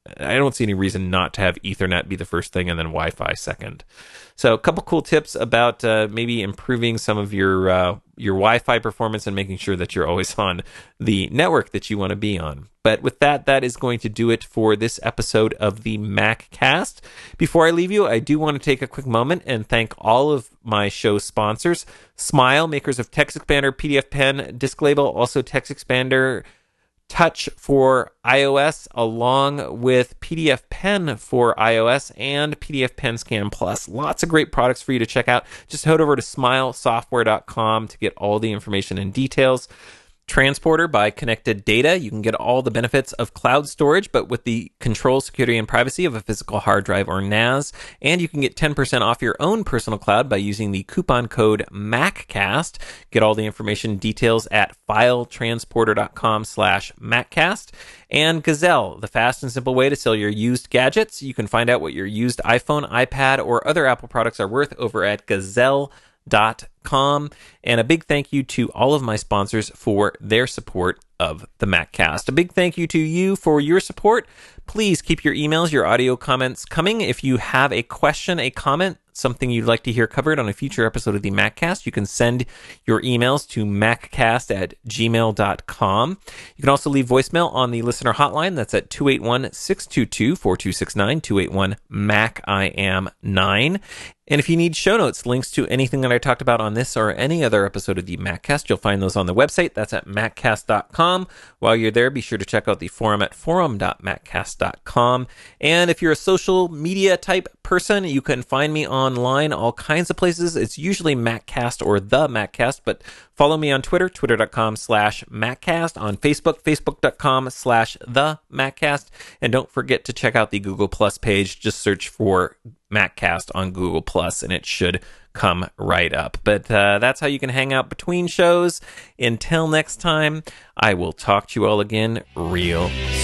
I don't see any reason not to have Ethernet be the first thing and then Wi-Fi second. So a couple cool tips about uh, maybe improving some of your uh, your Wi-Fi performance and making sure that you're always on the network that you want to be on. But with that, that is going to do it for this episode of the MacCast. Before I leave you, I do want to take a quick moment and thank all of my show sponsors. Smile, makers of TextExpander, P D F Pen, Disk Label, also TextExpander Touch for iOS, along with P D F Pen for iOS and P D F Pen Scan Plus. Lots of great products for you to check out. Just head over to smile software dot com to get all the information and details. Transporter by Connected Data. You can get all the benefits of cloud storage, but with the control, security, and privacy of a physical hard drive or N A S. And you can get ten percent off your own personal cloud by using the coupon code MACCAST. Get all the information details at filetransporter dot com slash MacCast. And Gazelle, the fast and simple way to sell your used gadgets. You can find out what your used iPhone, iPad, or other Apple products are worth over at Gazelle dot com. And a big thank you to all of my sponsors for their support of the MacCast. A big thank you to you for your support. Please keep your emails, your audio comments coming. If you have a question, a comment, something you'd like to hear covered on a future episode of the MacCast, you can send your emails to maccast at gmail dot com. You can also leave voicemail on the listener hotline. That's at two eight one, six two two, four two six nine, two eight one, M A C I am nine. And if you need show notes, links to anything that I talked about on this or any other episode of the MacCast, you'll find those on the website. That's at maccast dot com. While you're there, be sure to check out the forum at forum dot maccast dot com. And if you're a social media type person, you can find me online all kinds of places. It's usually MacCast or the MacCast, but follow me on Twitter, twitter dot com slash MacCast, on Facebook, facebook dot com slash the MacCast. And don't forget to check out the Google Plus page. Just search for MacCast on Google Plus, and it should come right up. But uh, that's how you can hang out between shows. Until next time, I will talk to you all again real